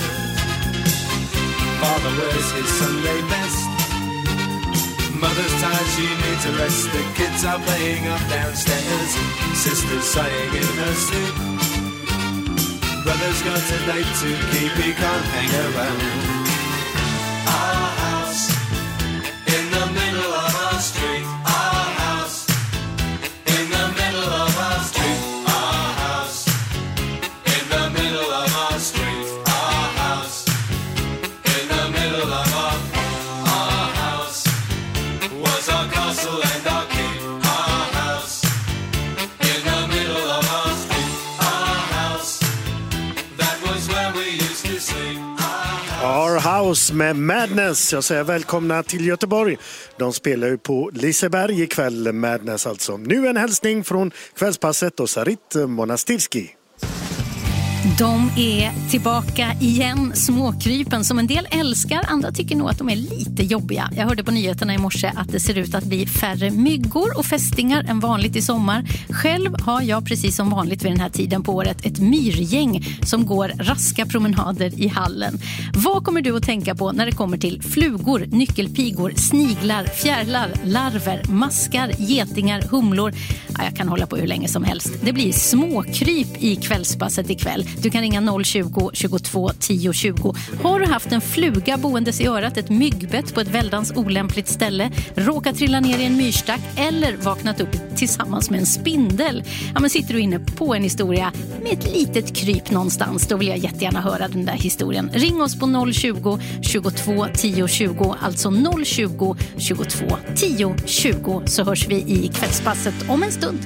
Father wears his Sunday best. Mother's tired, she needs a rest. The kids are playing up downstairs. Sister's sighing in her sleep. Brother's got a date to keep, he can't hang around. Our house in the middle of our street. Our house in the middle of our street. Our house in the middle of our street. Our house in the middle of our Our house was our castle and our king. Our house in the middle of our street. Our house, that was where we used to sleep. Our House med Madness. Jag säger välkomna till Göteborg. De spelar ju på Liseberg ikväll, Madness alltså. Nu en hälsning från Kvällspasset och Sarit Monastirski. De är tillbaka igen, småkrypen som en del älskar, andra tycker nog att de är lite jobbiga. Jag hörde på nyheterna i morse att det ser ut att bli färre myggor och fästingar än vanligt i sommar. Själv har jag precis som vanligt vid den här tiden på året ett myrgäng som går raska promenader i hallen. Vad kommer du att tänka på när det kommer till flugor, nyckelpigor, sniglar, fjärilar, larver, maskar, getingar, humlor? Ja, jag kan hålla på hur länge som helst. Det blir småkryp i kvällspasset ikväll. Du kan ringa noll tjugo, tjugotvå, tio tjugo. Har du haft en fluga boendes i örat, ett myggbett på ett väldans olämpligt ställe, råkat trilla ner i en myrstack eller vaknat upp tillsammans med en spindel? Ja, men sitter du inne på en historia med ett litet kryp någonstans, då vill jag jättegärna höra den där historien. Ring oss på noll tjugo, tjugotvå, tio tjugo, alltså noll tjugo, tjugotvå, tio tjugo, så hörs vi i kvällspasset om en stund.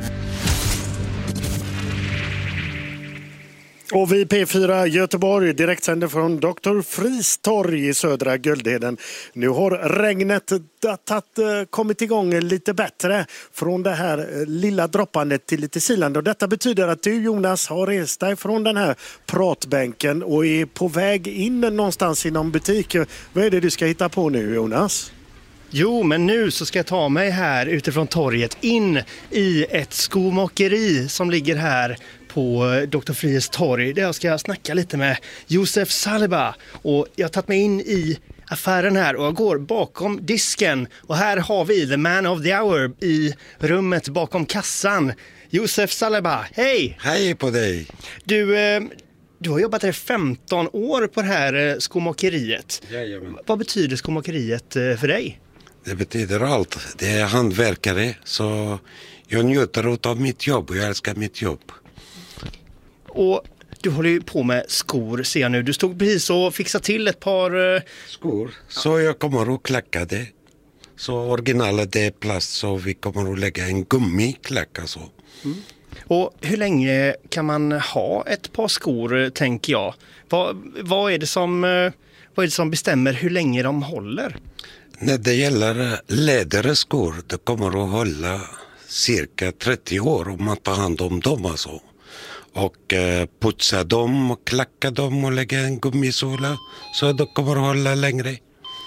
Och vi P fyra Göteborg direktsänder från doktor Fries torg i södra Guldheden. Nu har regnet tatt, kommit igång lite bättre från det här lilla droppandet till lite silande. Och detta betyder att du, Jonas, har rest dig från den här pratbänken och är på väg in någonstans i någon butik. Vad är det du ska hitta på nu, Jonas? Jo, men nu så ska jag ta mig här utifrån torget in i ett skomakeri som ligger här på doktor Fries torg, där jag ska snacka lite med Josef Saliba. Och jag har tagit mig in i affären här och jag går bakom disken. Och här har vi the man of the hour i rummet bakom kassan. Josef Saliba, hej! Hej på dig! Du, eh, du har jobbat här femton år på det här skomakeriet. Jajamän. Vad betyder skomakeriet för dig? Det betyder allt. Det är hantverkare, så jag njuter av mitt jobb och jag älskar mitt jobb. Och du håller ju på med skor, ser jag nu. Du stod precis och fixade till ett par... Skor. Så jag kommer att klacka det. Så originalet är plast, så vi kommer att lägga en gummiklack alltså. Mm. Och hur länge kan man ha ett par skor, tänker jag? Vad, vad, är det som, vad är det som bestämmer hur länge de håller? När det gäller läderskor, det kommer att hålla cirka trettio år om man tar hand om dem alltså. Och eh, putsa dem och klacka dem och lägga en gummisola, så det kommer att hålla längre.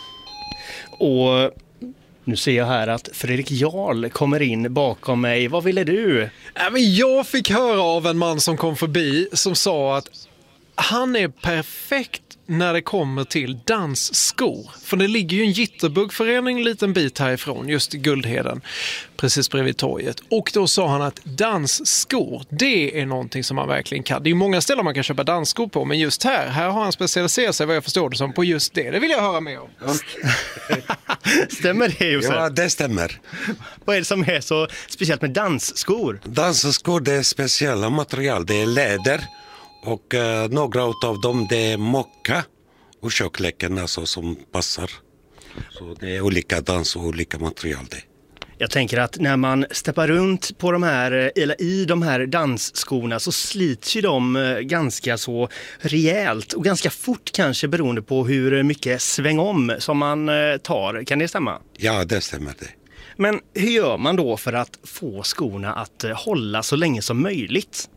Och nu ser jag här att Fredrik Jarl kommer in bakom mig. Vad ville du? Ja, men jag fick höra av en man som kom förbi som sa att han är perfekt när det kommer till dansskor. För det ligger ju en jitterbuggförening en liten bit härifrån, just i Guldheden, precis bredvid torget. Och då sa han att dansskor, det är någonting som man verkligen kan. Det är ju många ställen man kan köpa dansskor på, men just här, här har han specialiserat sig, vad jag förstår det som, på just det. Det vill jag höra mer om. Okay. Stämmer det, Josef? Ja, det stämmer. Vad är det som är så speciellt med dansskor? Dansskor, det är speciella material. Det är läder. Och eh, några av dem det är mocka och tjockleken alltså, som passar. Så det är olika dans och olika material det. Jag tänker att när man steppar runt på de här, eller i de här dansskorna, så slits ju de ganska så rejält och ganska fort, kanske beroende på hur mycket sväng om som man tar. Kan det stämma? Ja, det stämmer det. Men hur gör man då för att få skorna att hålla så länge som möjligt?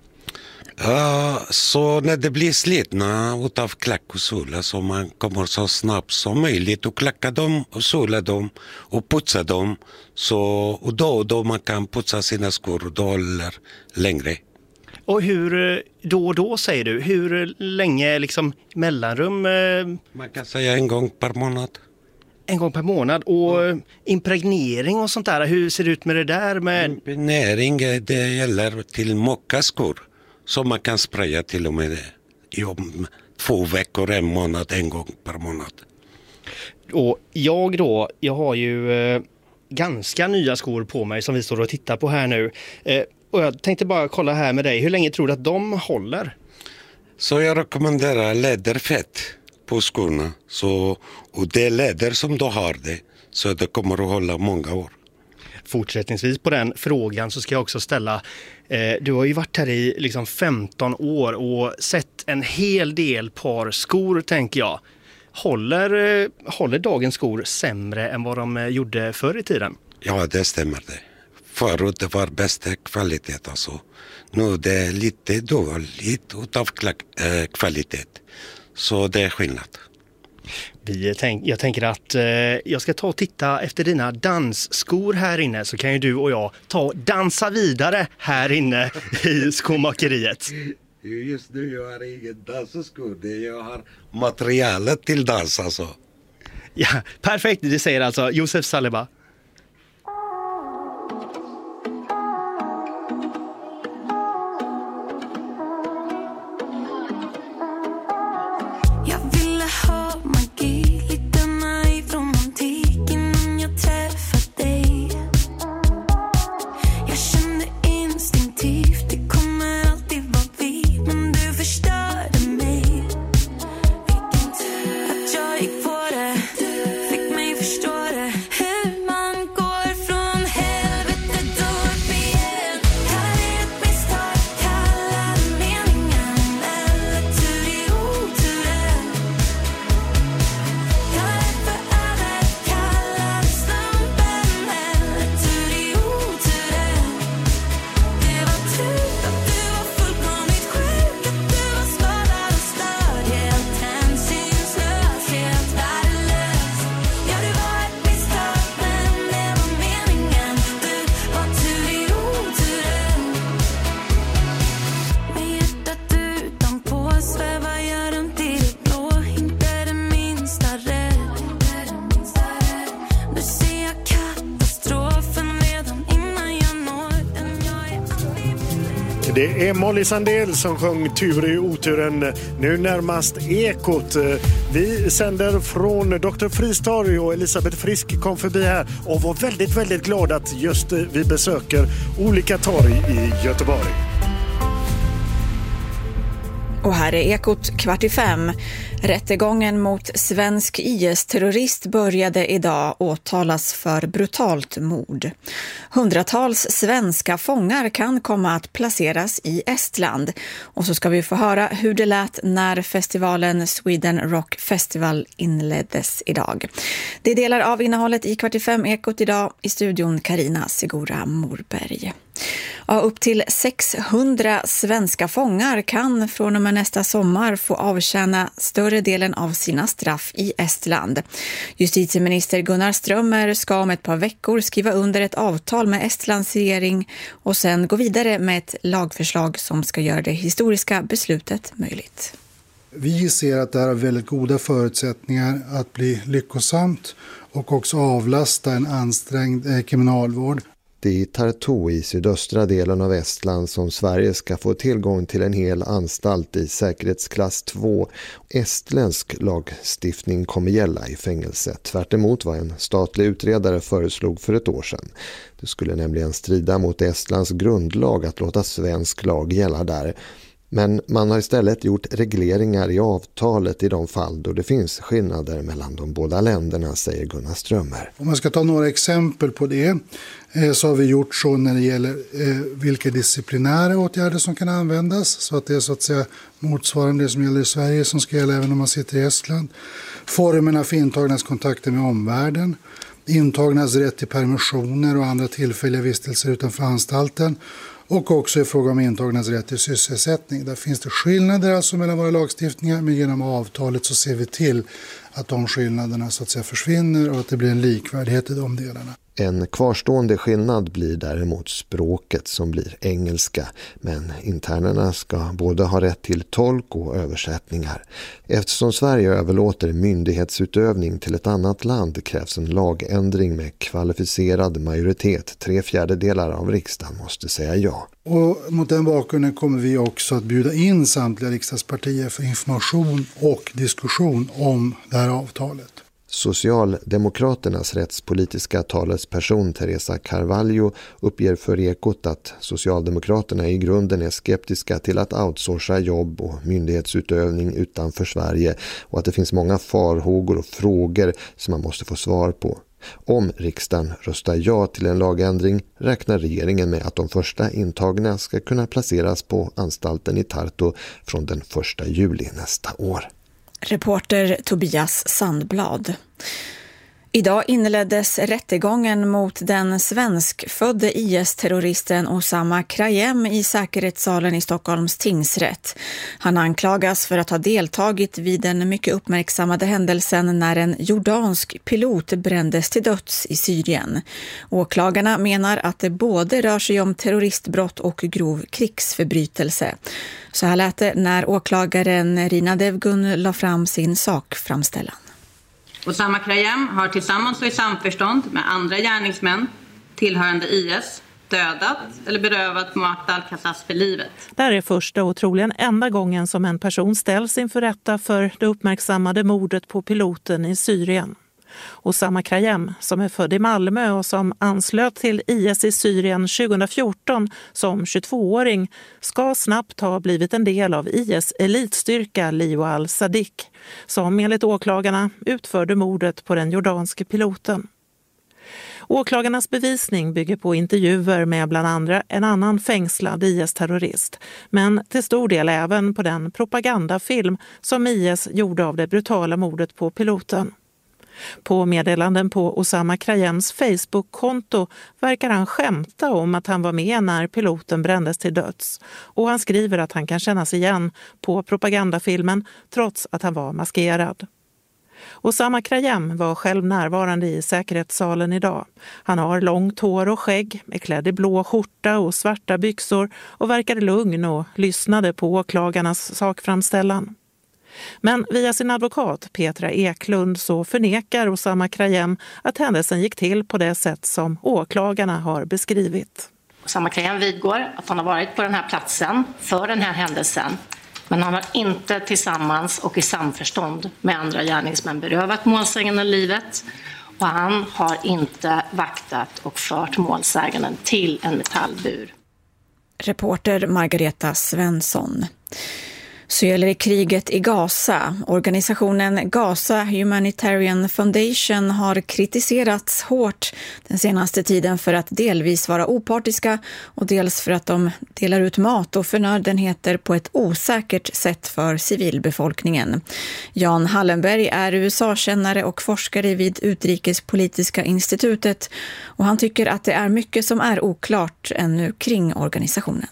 Uh, så när det blir slitna utav klack och sola, så man kommer så snabbt som möjligt och klacka dem och sola dem och putsa dem, så, och då och då man kan putsa sina skor och då håller längre. Och hur då och då, säger du? Hur länge liksom mellanrum? Eh... Man kan säga en gång per månad. En gång per månad. Och mm. impregnering och sånt där, hur ser det ut med det där? Med... Impregnering, det gäller till mockaskor. Så man kan spraya till och med i om två veckor, en månad, en gång per månad. Och jag då, jag har ju eh, ganska nya skor på mig som vi står och tittar på här nu. Eh, och jag tänkte bara kolla här med dig, hur länge tror du att de håller? Så jag rekommenderar läderfett på skorna. Så, och det är läder som då har det, så det kommer att hålla många år. Fortsättningsvis på den frågan så ska jag också ställa, eh, du har ju varit här i liksom femton år och sett en hel del par skor, tänker jag. Håller, eh, håller dagens skor sämre än vad de eh, gjorde förr i tiden? Ja, det stämmer det. Förut det var bästa kvalitet alltså. Nu det är lite dåligt utav äh, kvalitet. Så det är skillnad. Vi tänk, jag tänker att eh, jag ska ta och titta efter dina dansskor här inne, så kan ju du och jag ta och dansa vidare här inne i skomakeriet. Just nu jag har ingen dansskor, jag har materialet till dans alltså. Ja, perfekt, det säger alltså Josef Saliba. Det är Molly Sandell som sjöng Tur i oturen, nu närmast Ekot. Vi sänder från doktor Friis torg och Elisabeth Frisk kom förbi här och var väldigt, väldigt glad att just vi besöker olika torg i Göteborg. Och här är Ekot kvart i fem. Rättegången mot svensk I S-terrorist började idag åtalas för brutalt mord. Hundratals svenska fångar kan komma att placeras i Estland. Och så ska vi få höra hur det lät när festivalen Sweden Rock Festival inleddes idag. Det är delar av innehållet i kvart i fem Ekot idag. I studion Carina Sigora Morberg. Ja, upp till sexhundra svenska fångar kan från och med nästa sommar få avtjäna större delen av sina straff i Estland. Justitieminister Gunnar Strömmer ska om ett par veckor skriva under ett avtal med Estlands regering och sen gå vidare med ett lagförslag som ska göra det historiska beslutet möjligt. Vi ser att det här har väldigt goda förutsättningar att bli lyckosamt och också avlasta en ansträngd eh, kriminalvård. Det är i Tartu i sydöstra delen av Estland som Sverige ska få tillgång till en hel anstalt i säkerhetsklass två. Estländsk lagstiftning kommer gälla i fängelset, tvärt emot vad en statlig utredare föreslog för ett år sedan. Det skulle nämligen strida mot Estlands grundlag att låta svensk lag gälla där. Men man har istället gjort regleringar i avtalet i de fall då det finns skillnader mellan de båda länderna, säger Gunnar Strömmer. Om man ska ta några exempel på det så har vi gjort så när det gäller vilka disciplinära åtgärder som kan användas. Så att det är så att säga motsvarande det som gäller i Sverige som ska gälla även om man sitter i Estland. Formerna för intagnas kontakter med omvärlden. Intagnas rätt till permissioner och andra tillfälliga vistelser utanför anstalten. Och också i fråga om intagnas rätt till sysselsättning. Där finns det skillnader alltså mellan våra lagstiftningar, men genom avtalet så ser vi till att de skillnaderna så att säga försvinner och att det blir en likvärdighet i de delarna. En kvarstående skillnad blir däremot språket som blir engelska, men internerna ska både ha rätt till tolk och översättningar. Eftersom Sverige överlåter myndighetsutövning till ett annat land krävs en lagändring med kvalificerad majoritet. Tre fjärdedelar av riksdagen måste säga ja. Och mot den bakgrunden kommer vi också att bjuda in samtliga riksdagspartier för information och diskussion om det här avtalet. Socialdemokraternas rättspolitiska talesperson Teresa Carvalho uppger för Ekot att Socialdemokraterna i grunden är skeptiska till att outsourca jobb och myndighetsutövning utanför Sverige och att det finns många farhågor och frågor som man måste få svar på. Om riksdagen röstar ja till en lagändring räknar regeringen med att de första intagna ska kunna placeras på anstalten i Tartu från den första juli nästa år. Reporter Tobias Sandblad. Idag inleddes rättegången mot den svenskfödde I S-terroristen Osama Krayem i säkerhetssalen i Stockholms tingsrätt. Han anklagas för att ha deltagit vid den mycket uppmärksammade händelsen när en jordansk pilot brändes till döds i Syrien. Åklagarna menar att det både rör sig om terroristbrott och grov krigsförbrytelse. Så här lät det när åklagaren Rina Devgun la fram sin sakframställan. Osama Krayem har tillsammans och i samförstånd med andra gärningsmän tillhörande I S dödat eller berövat Muatta al-Qassas för livet. Det här är första och troligen enda gången som en person ställs inför rätta för det uppmärksammade mordet på piloten i Syrien. Osama Krayem, som är född i Malmö och som anslöt till I S i Syrien tjugohundrafjorton som tjugotvååring, ska snabbt ha blivit en del av I S elitstyrka Liwa al-Sadiq, som enligt åklagarna utförde mordet på den jordanske piloten. Åklagarnas bevisning bygger på intervjuer med bland andra en annan fängslad I S-terrorist, men till stor del även på den propagandafilm som I S gjorde av det brutala mordet på piloten. På meddelanden på Osama Krayems Facebook-konto verkar han skämta om att han var med när piloten brändes till döds. Och han skriver att han kan kännas igen på propagandafilmen trots att han var maskerad. Osama Krayem var själv närvarande i säkerhetssalen idag. Han har långt hår och skägg, är klädd i blå skjorta och svarta byxor och verkade lugn och lyssnade på åklagarnas sakframställan. Men via sin advokat Petra Eklund så förnekar Osama Krayem att händelsen gick till på det sätt som åklagarna har beskrivit. Samakreyan vidgår att han har varit på den här platsen för den här händelsen, men han har inte tillsammans och i samförstånd med andra gärningsmän berövat målsäganden livet, och han har inte vaktat och fört målsäganden till en metallbur. Reporter Margareta Svensson. Så gäller det kriget i Gaza. Organisationen Gaza Humanitarian Foundation har kritiserats hårt den senaste tiden för att delvis vara opartiska och dels för att de delar ut mat och förnödenheter på ett osäkert sätt för civilbefolkningen. Jan Hallenberg är U S A-kännare och forskare vid Utrikespolitiska institutet, och han tycker att det är mycket som är oklart ännu kring organisationen.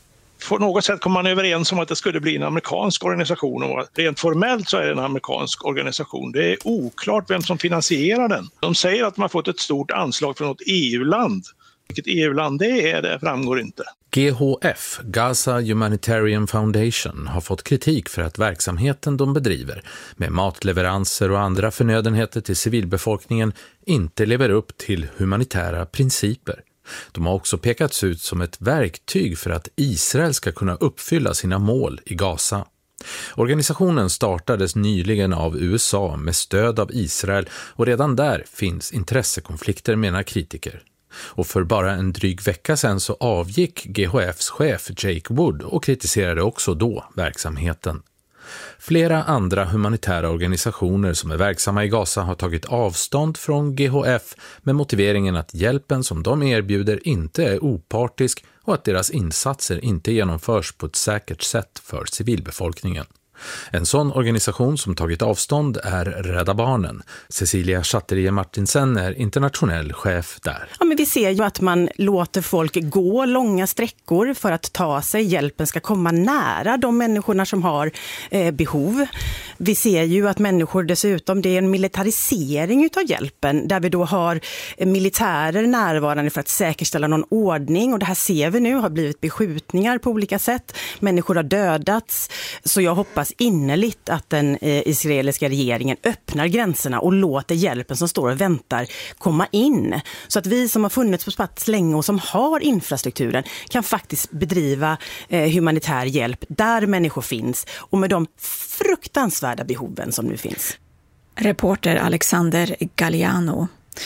På något sätt kom man överens om att det skulle bli en amerikansk organisation, och rent formellt så är det en amerikansk organisation. Det är oklart vem som finansierar den. De säger att de har fått ett stort anslag från något E U-land. Vilket E U-land det är, det framgår inte. G H F, Gaza Humanitarian Foundation, har fått kritik för att verksamheten de bedriver med matleveranser och andra förnödenheter till civilbefolkningen inte lever upp till humanitära principer. De har också pekats ut som ett verktyg för att Israel ska kunna uppfylla sina mål i Gaza. Organisationen startades nyligen av U S A med stöd av Israel, och redan där finns intressekonflikter, menar kritiker. Och för bara en dryg vecka sedan så avgick G H Fs chef Jake Wood och kritiserade också då verksamheten. Flera andra humanitära organisationer som är verksamma i Gaza har tagit avstånd från G H F med motiveringen att hjälpen som de erbjuder inte är opartisk och att deras insatser inte genomförs på ett säkert sätt för civilbefolkningen. En sån organisation som tagit avstånd är Rädda Barnen. Cecilia Chatterie Martinsen är internationell chef där. Ja, men vi ser ju att man låter folk gå långa sträckor för att ta sig. Hjälpen ska komma nära de människorna som har eh, behov. Vi ser ju att människor dessutom, det är en militarisering utav hjälpen där vi då har militärer närvarande för att säkerställa någon ordning, och det här ser vi nu har blivit beskjutningar på olika sätt. Människor har dödats, så jag hoppas innerligt att den eh, israeliska regeringen öppnar gränserna och låter hjälpen som står och väntar komma in. Så att vi som har funnits på plats länge och som har infrastrukturen kan faktiskt bedriva eh, humanitär hjälp där människor finns och med de fruktansvärda behoven som nu finns. Reporter Alexander Galliano.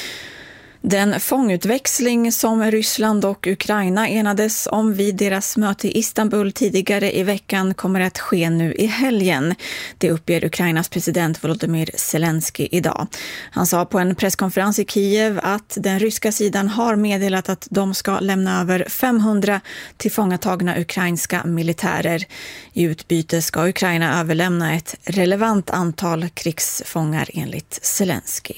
Den fångutväxling som Ryssland och Ukraina enades om vid deras möte i Istanbul tidigare i veckan kommer att ske nu i helgen. Det uppger Ukrainas president Volodymyr Zelensky idag. Han sa på en presskonferens i Kiev att den ryska sidan har meddelat att de ska lämna över femhundra tillfångatagna ukrainska militärer. I utbyte ska Ukraina överlämna ett relevant antal krigsfångar enligt Zelensky.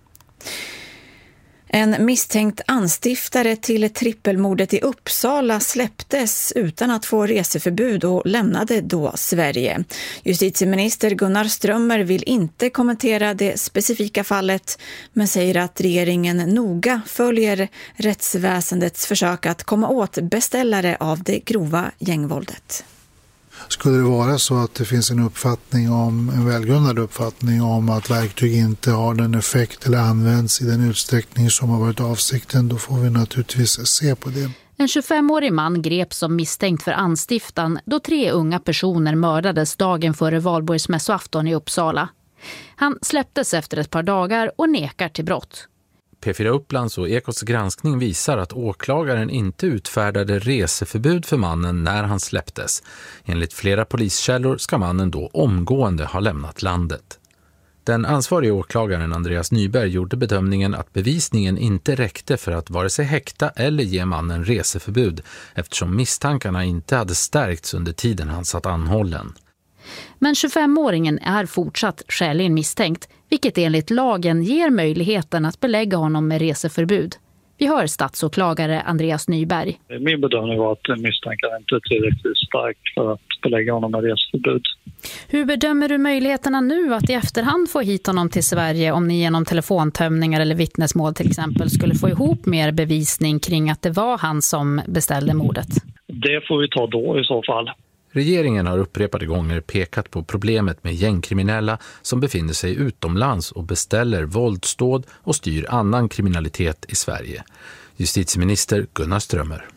En misstänkt anstiftare till trippelmordet i Uppsala släpptes utan att få reseförbud och lämnade då Sverige. Justitieminister Gunnar Strömmer vill inte kommentera det specifika fallet, men säger att regeringen noga följer rättsväsendets försök att komma åt beställare av det grova gängvåldet. Skulle det vara så att det finns en uppfattning om, en välgrundad uppfattning om att verktyg inte har den effekt eller används i den utsträckning som har varit avsikten, då får vi naturligtvis se på det. En tjugofemårig man greps som misstänkt för anstiftan då tre unga personer mördades dagen före valborgsmässoafton i Uppsala. Han släpptes efter ett par dagar och nekar till brott. P fyra Upplands och Ekots granskning visar att åklagaren inte utfärdade reseförbud för mannen när han släpptes. Enligt flera poliskällor ska mannen då omgående ha lämnat landet. Den ansvariga åklagaren Andreas Nyberg gjorde bedömningen att bevisningen inte räckte för att vare sig häkta eller ge mannen reseförbud, eftersom misstankarna inte hade stärkts under tiden han satt anhållen. Men tjugofemåringen är fortsatt skäligen misstänkt, vilket enligt lagen ger möjligheten att belägga honom med reseförbud. Vi hör statsåklagare Andreas Nyberg. Min bedömning var att misstanken inte är tillräckligt stark för att belägga honom med reseförbud. Hur bedömer du möjligheterna nu att i efterhand få hit honom till Sverige om ni genom telefontömningar eller vittnesmål till exempel skulle få ihop mer bevisning kring att det var han som beställde mordet? Det får vi ta då i så fall. Regeringen har upprepade gånger pekat på problemet med gängkriminella som befinner sig utomlands och beställer våldsdåd och styr annan kriminalitet i Sverige. Justitieminister Gunnar Strömmer.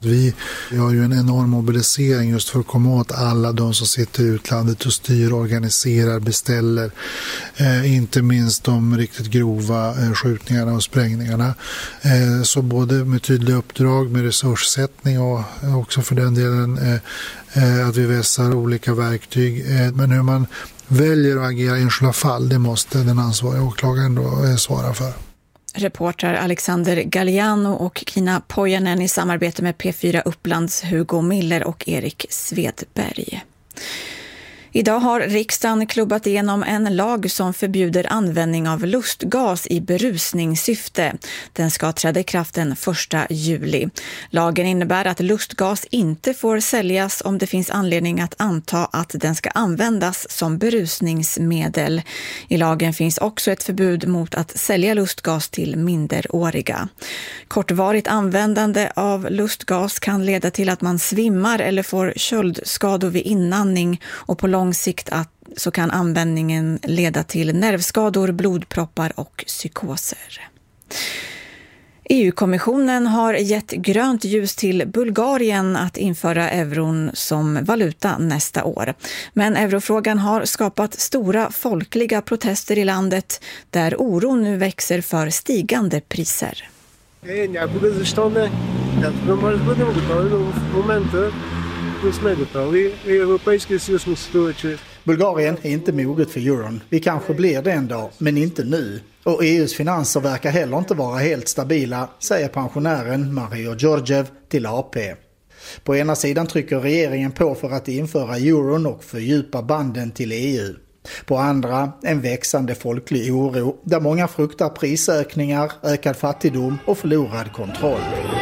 Vi har ju en enorm mobilisering just för att komma åt alla de som sitter i utlandet och styr, organiserar, beställer. Eh, inte minst de riktigt grova eh, skjutningarna och sprängningarna. Eh, så både med tydliga uppdrag, med resurssättning och eh, också för den delen eh, eh, att vi vässar olika verktyg. Eh, men hur man väljer att agera i enskilda fall, det måste den ansvariga åklagaren då eh, svara för. Reporter Alexander Galliano och Kina Pojanen i samarbete med P fyra Upplands Hugo Miller och Erik Svedberg. Idag har riksdagen klubbat igenom en lag som förbjuder användning av lustgas i berusningssyfte. Den ska träda i kraft den första juli. Lagen innebär att lustgas inte får säljas om det finns anledning att anta att den ska användas som berusningsmedel. I lagen finns också ett förbud mot att sälja lustgas till minderåriga. Kortvarigt användande av lustgas kan leda till att man svimmar eller får köldskador vid inandning, och på lång sikt att så kan användningen leda till nervskador, blodproppar och psykoser. E U-kommissionen har gett grönt ljus till Bulgarien att införa euron som valuta nästa år. Men eurofrågan har skapat stora folkliga protester i landet där oron nu växer för stigande priser. Bulgarien är inte moget för euron. Vi kanske blir det en dag, men inte nu. Och E U:s finanser verkar heller inte vara helt stabila, säger pensionären Mario Georgiev till A P. På ena sidan trycker regeringen på för att införa euron och fördjupa banden till E U. På andra en växande folklig oro där många fruktar prisökningar, ökad fattigdom och förlorad kontroll.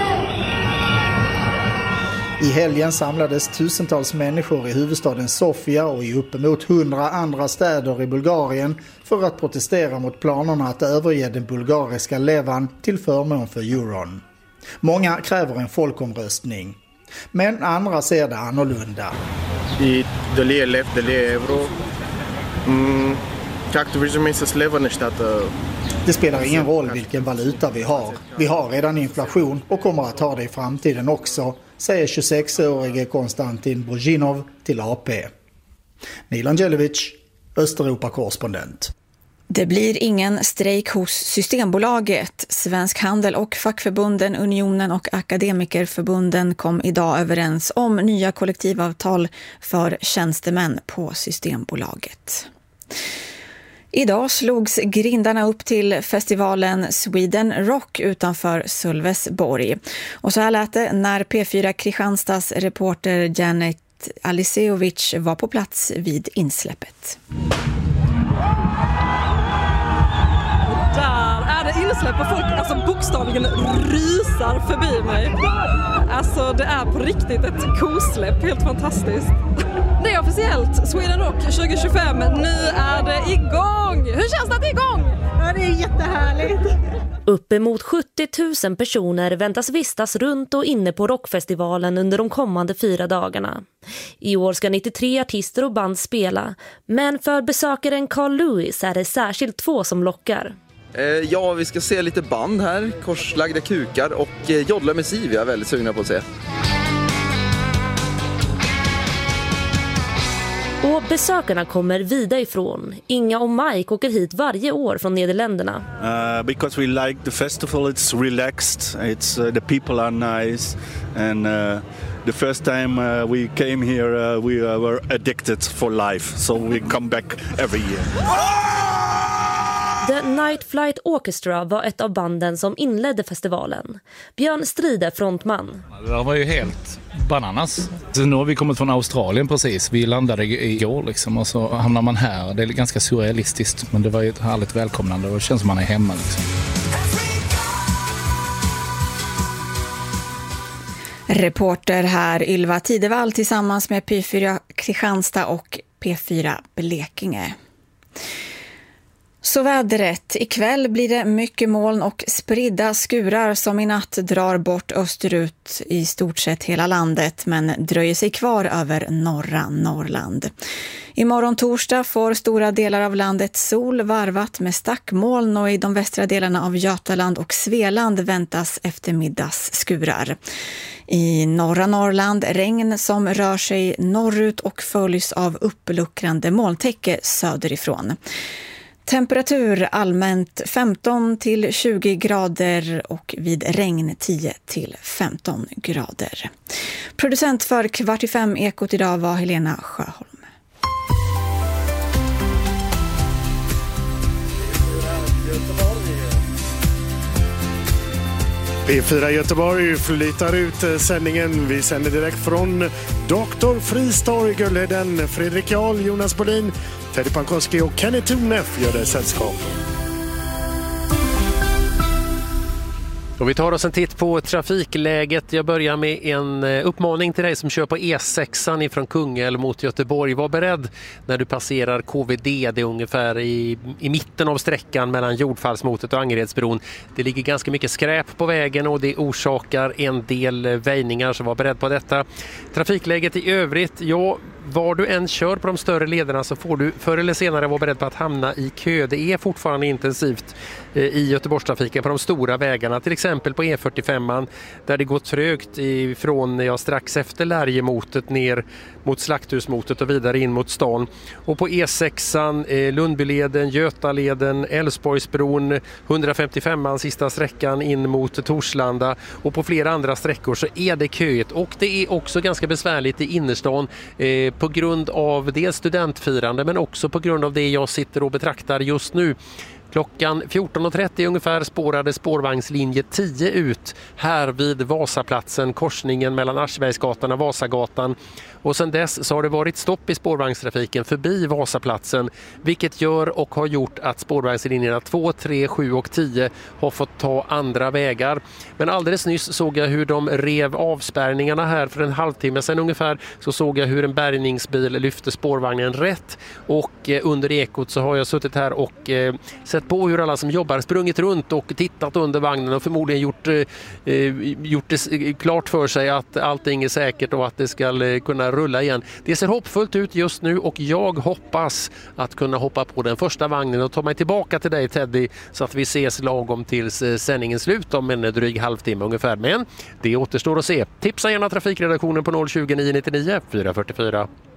I helgen samlades tusentals människor i huvudstaden Sofia och i uppemot hundra andra städer i Bulgarien för att protestera mot planerna att överge den bulgariska levan till förmån för euron. Många kräver en folkomröstning, men andra ser det annorlunda. И дали е лев, дали е евро. М- както виждаме с лева нещата. Det spelar ingen roll vilken valuta vi har. Vi har redan inflation och kommer att ha det i framtiden också, säger tjugosexårige Konstantin Bojinov till A P. Milan Djelevic, Östeuropa-korrespondent. Det blir ingen strejk hos Systembolaget. Svensk Handel och fackförbunden, Unionen och Akademikerförbunden kom idag överens om nya kollektivavtal för tjänstemän på Systembolaget. Idag slogs grindarna upp till festivalen Sweden Rock utanför Sölvesborg. Och så här lät det när P fyra Kristianstads reporter Janet Aliseovic var på plats vid insläppet. Där är det insläpp och folk alltså bokstavligen rusar förbi mig. Alltså det är på riktigt ett kosläpp, helt fantastiskt. Det är officiellt, Sweden Rock tjugo tjugofem, nu är det igång! Hur känns det att det är igång? Ja, det är jättehärligt. Uppemot sjuttio tusen personer väntas vistas runt och inne på rockfestivalen under de kommande fyra dagarna. I år ska nittiotre artister och band spela, men för besökaren Carl Lewis är det särskilt två som lockar. Eh, ja, vi ska se lite band här, Korslagda kukar och eh, Jodla med Siv, jag är väldigt sugna på att se. Och besökarna kommer vida ifrån. Inga och Mike åker hit varje år från Nederländerna. Uh, because we like the festival, it's relaxed, it's uh, the people are nice, and uh, the first time uh, we came here uh, we uh, were addicted for life, so we come back every year. The Night Flight Orchestra var ett av banden som inledde festivalen. Björn Stride, frontman. Det var ju helt bananas. Så nu har vi kommit från Australien precis. Vi landade igår liksom, och så hamnar man här. Det är ganska surrealistiskt, men det var ju ett härligt välkomnande och det känns som man är hemma liksom. Reporter här Ylva Tidevall tillsammans med P fyra Kristianstad och P fyra Blekinge. Så vädret. Ikväll blir det mycket moln och spridda skurar som i natt drar bort österut i stort sett hela landet, men dröjer sig kvar över norra Norrland. Imorgon torsdag får stora delar av landet sol varvat med stackmoln, och i de västra delarna av Götaland och Svealand väntas eftermiddagsskurar. I norra Norrland regn som rör sig norrut och följs av uppluckrande molntäcke söderifrån. Temperatur allmänt femton till tjugo grader och vid regn tio till femton grader. Producent för Kvart i fem Ekot idag var Helena Sjöholm. P fyra Göteborg flyttar ut sändningen. Vi sänder direkt från Doktor Friis torg, Gullheden. Fredrik Jarl, Jonas Bolin, Teddy Pankowski och Kenny Thunef gör det sällskap. Och vi tar oss en titt på trafikläget. Jag börjar med en uppmaning till dig som kör på E sexan ifrån Kungälv mot Göteborg. Var beredd när du passerar K V D. Det är ungefär i, i mitten av sträckan mellan Jordfallsmotet och Angeredsbron. Det ligger ganska mycket skräp på vägen och det orsakar en del väjningar, så var beredd på detta. Trafikläget i övrigt, ja, var du än kör på de större lederna så får du förr eller senare vara beredd på att hamna i kö. Det är fortfarande intensivt i Göteborgstrafiken på de stora vägarna, till exempel på E fyrtiofem där det går trögt ifrån ja, strax efter Lärjemotet ner mot Slakthusmotet och vidare in mot stan. Och på E sexan, eh, Lundbyleden, Götaleden, Älvsborgsbron, hundrafemtiofem sista sträckan in mot Torslanda och på flera andra sträckor så är det köet. Och det är också ganska besvärligt i innerstan eh, på grund av det studentfirande men också på grund av det jag sitter och betraktar just nu. Klockan fjorton trettio ungefär spårade spårvagnslinje tio ut här vid Vasaplatsen, korsningen mellan Aschbergsgatan och Vasagatan. Och sedan dess så har det varit stopp i spårvagnstrafiken förbi Vasaplatsen, vilket gör och har gjort att spårvagnslinjerna två, tre, sju och tio har fått ta andra vägar. Men alldeles nyss såg jag hur de rev avspärrningarna här för en halvtimme sedan ungefär. Så såg jag hur en bärgningsbil lyfte spårvagnen rätt och eh, under Ekot så har jag suttit här och eh, sett på hur alla som jobbar sprungit runt och tittat under vagnen och förmodligen gjort, eh, gjort det klart för sig att allting är säkert och att det ska eh, kunna rulla igen. Det ser hoppfullt ut just nu och jag hoppas att kunna hoppa på den första vagnen och ta mig tillbaka till dig, Teddy, så att vi ses lagom tills sändningens slut om en dryg halvtimme ungefär. Men det återstår att se. Tipsa gärna trafikredaktionen på noll tjugo, nio nittionio, fyra fyrtiofyra.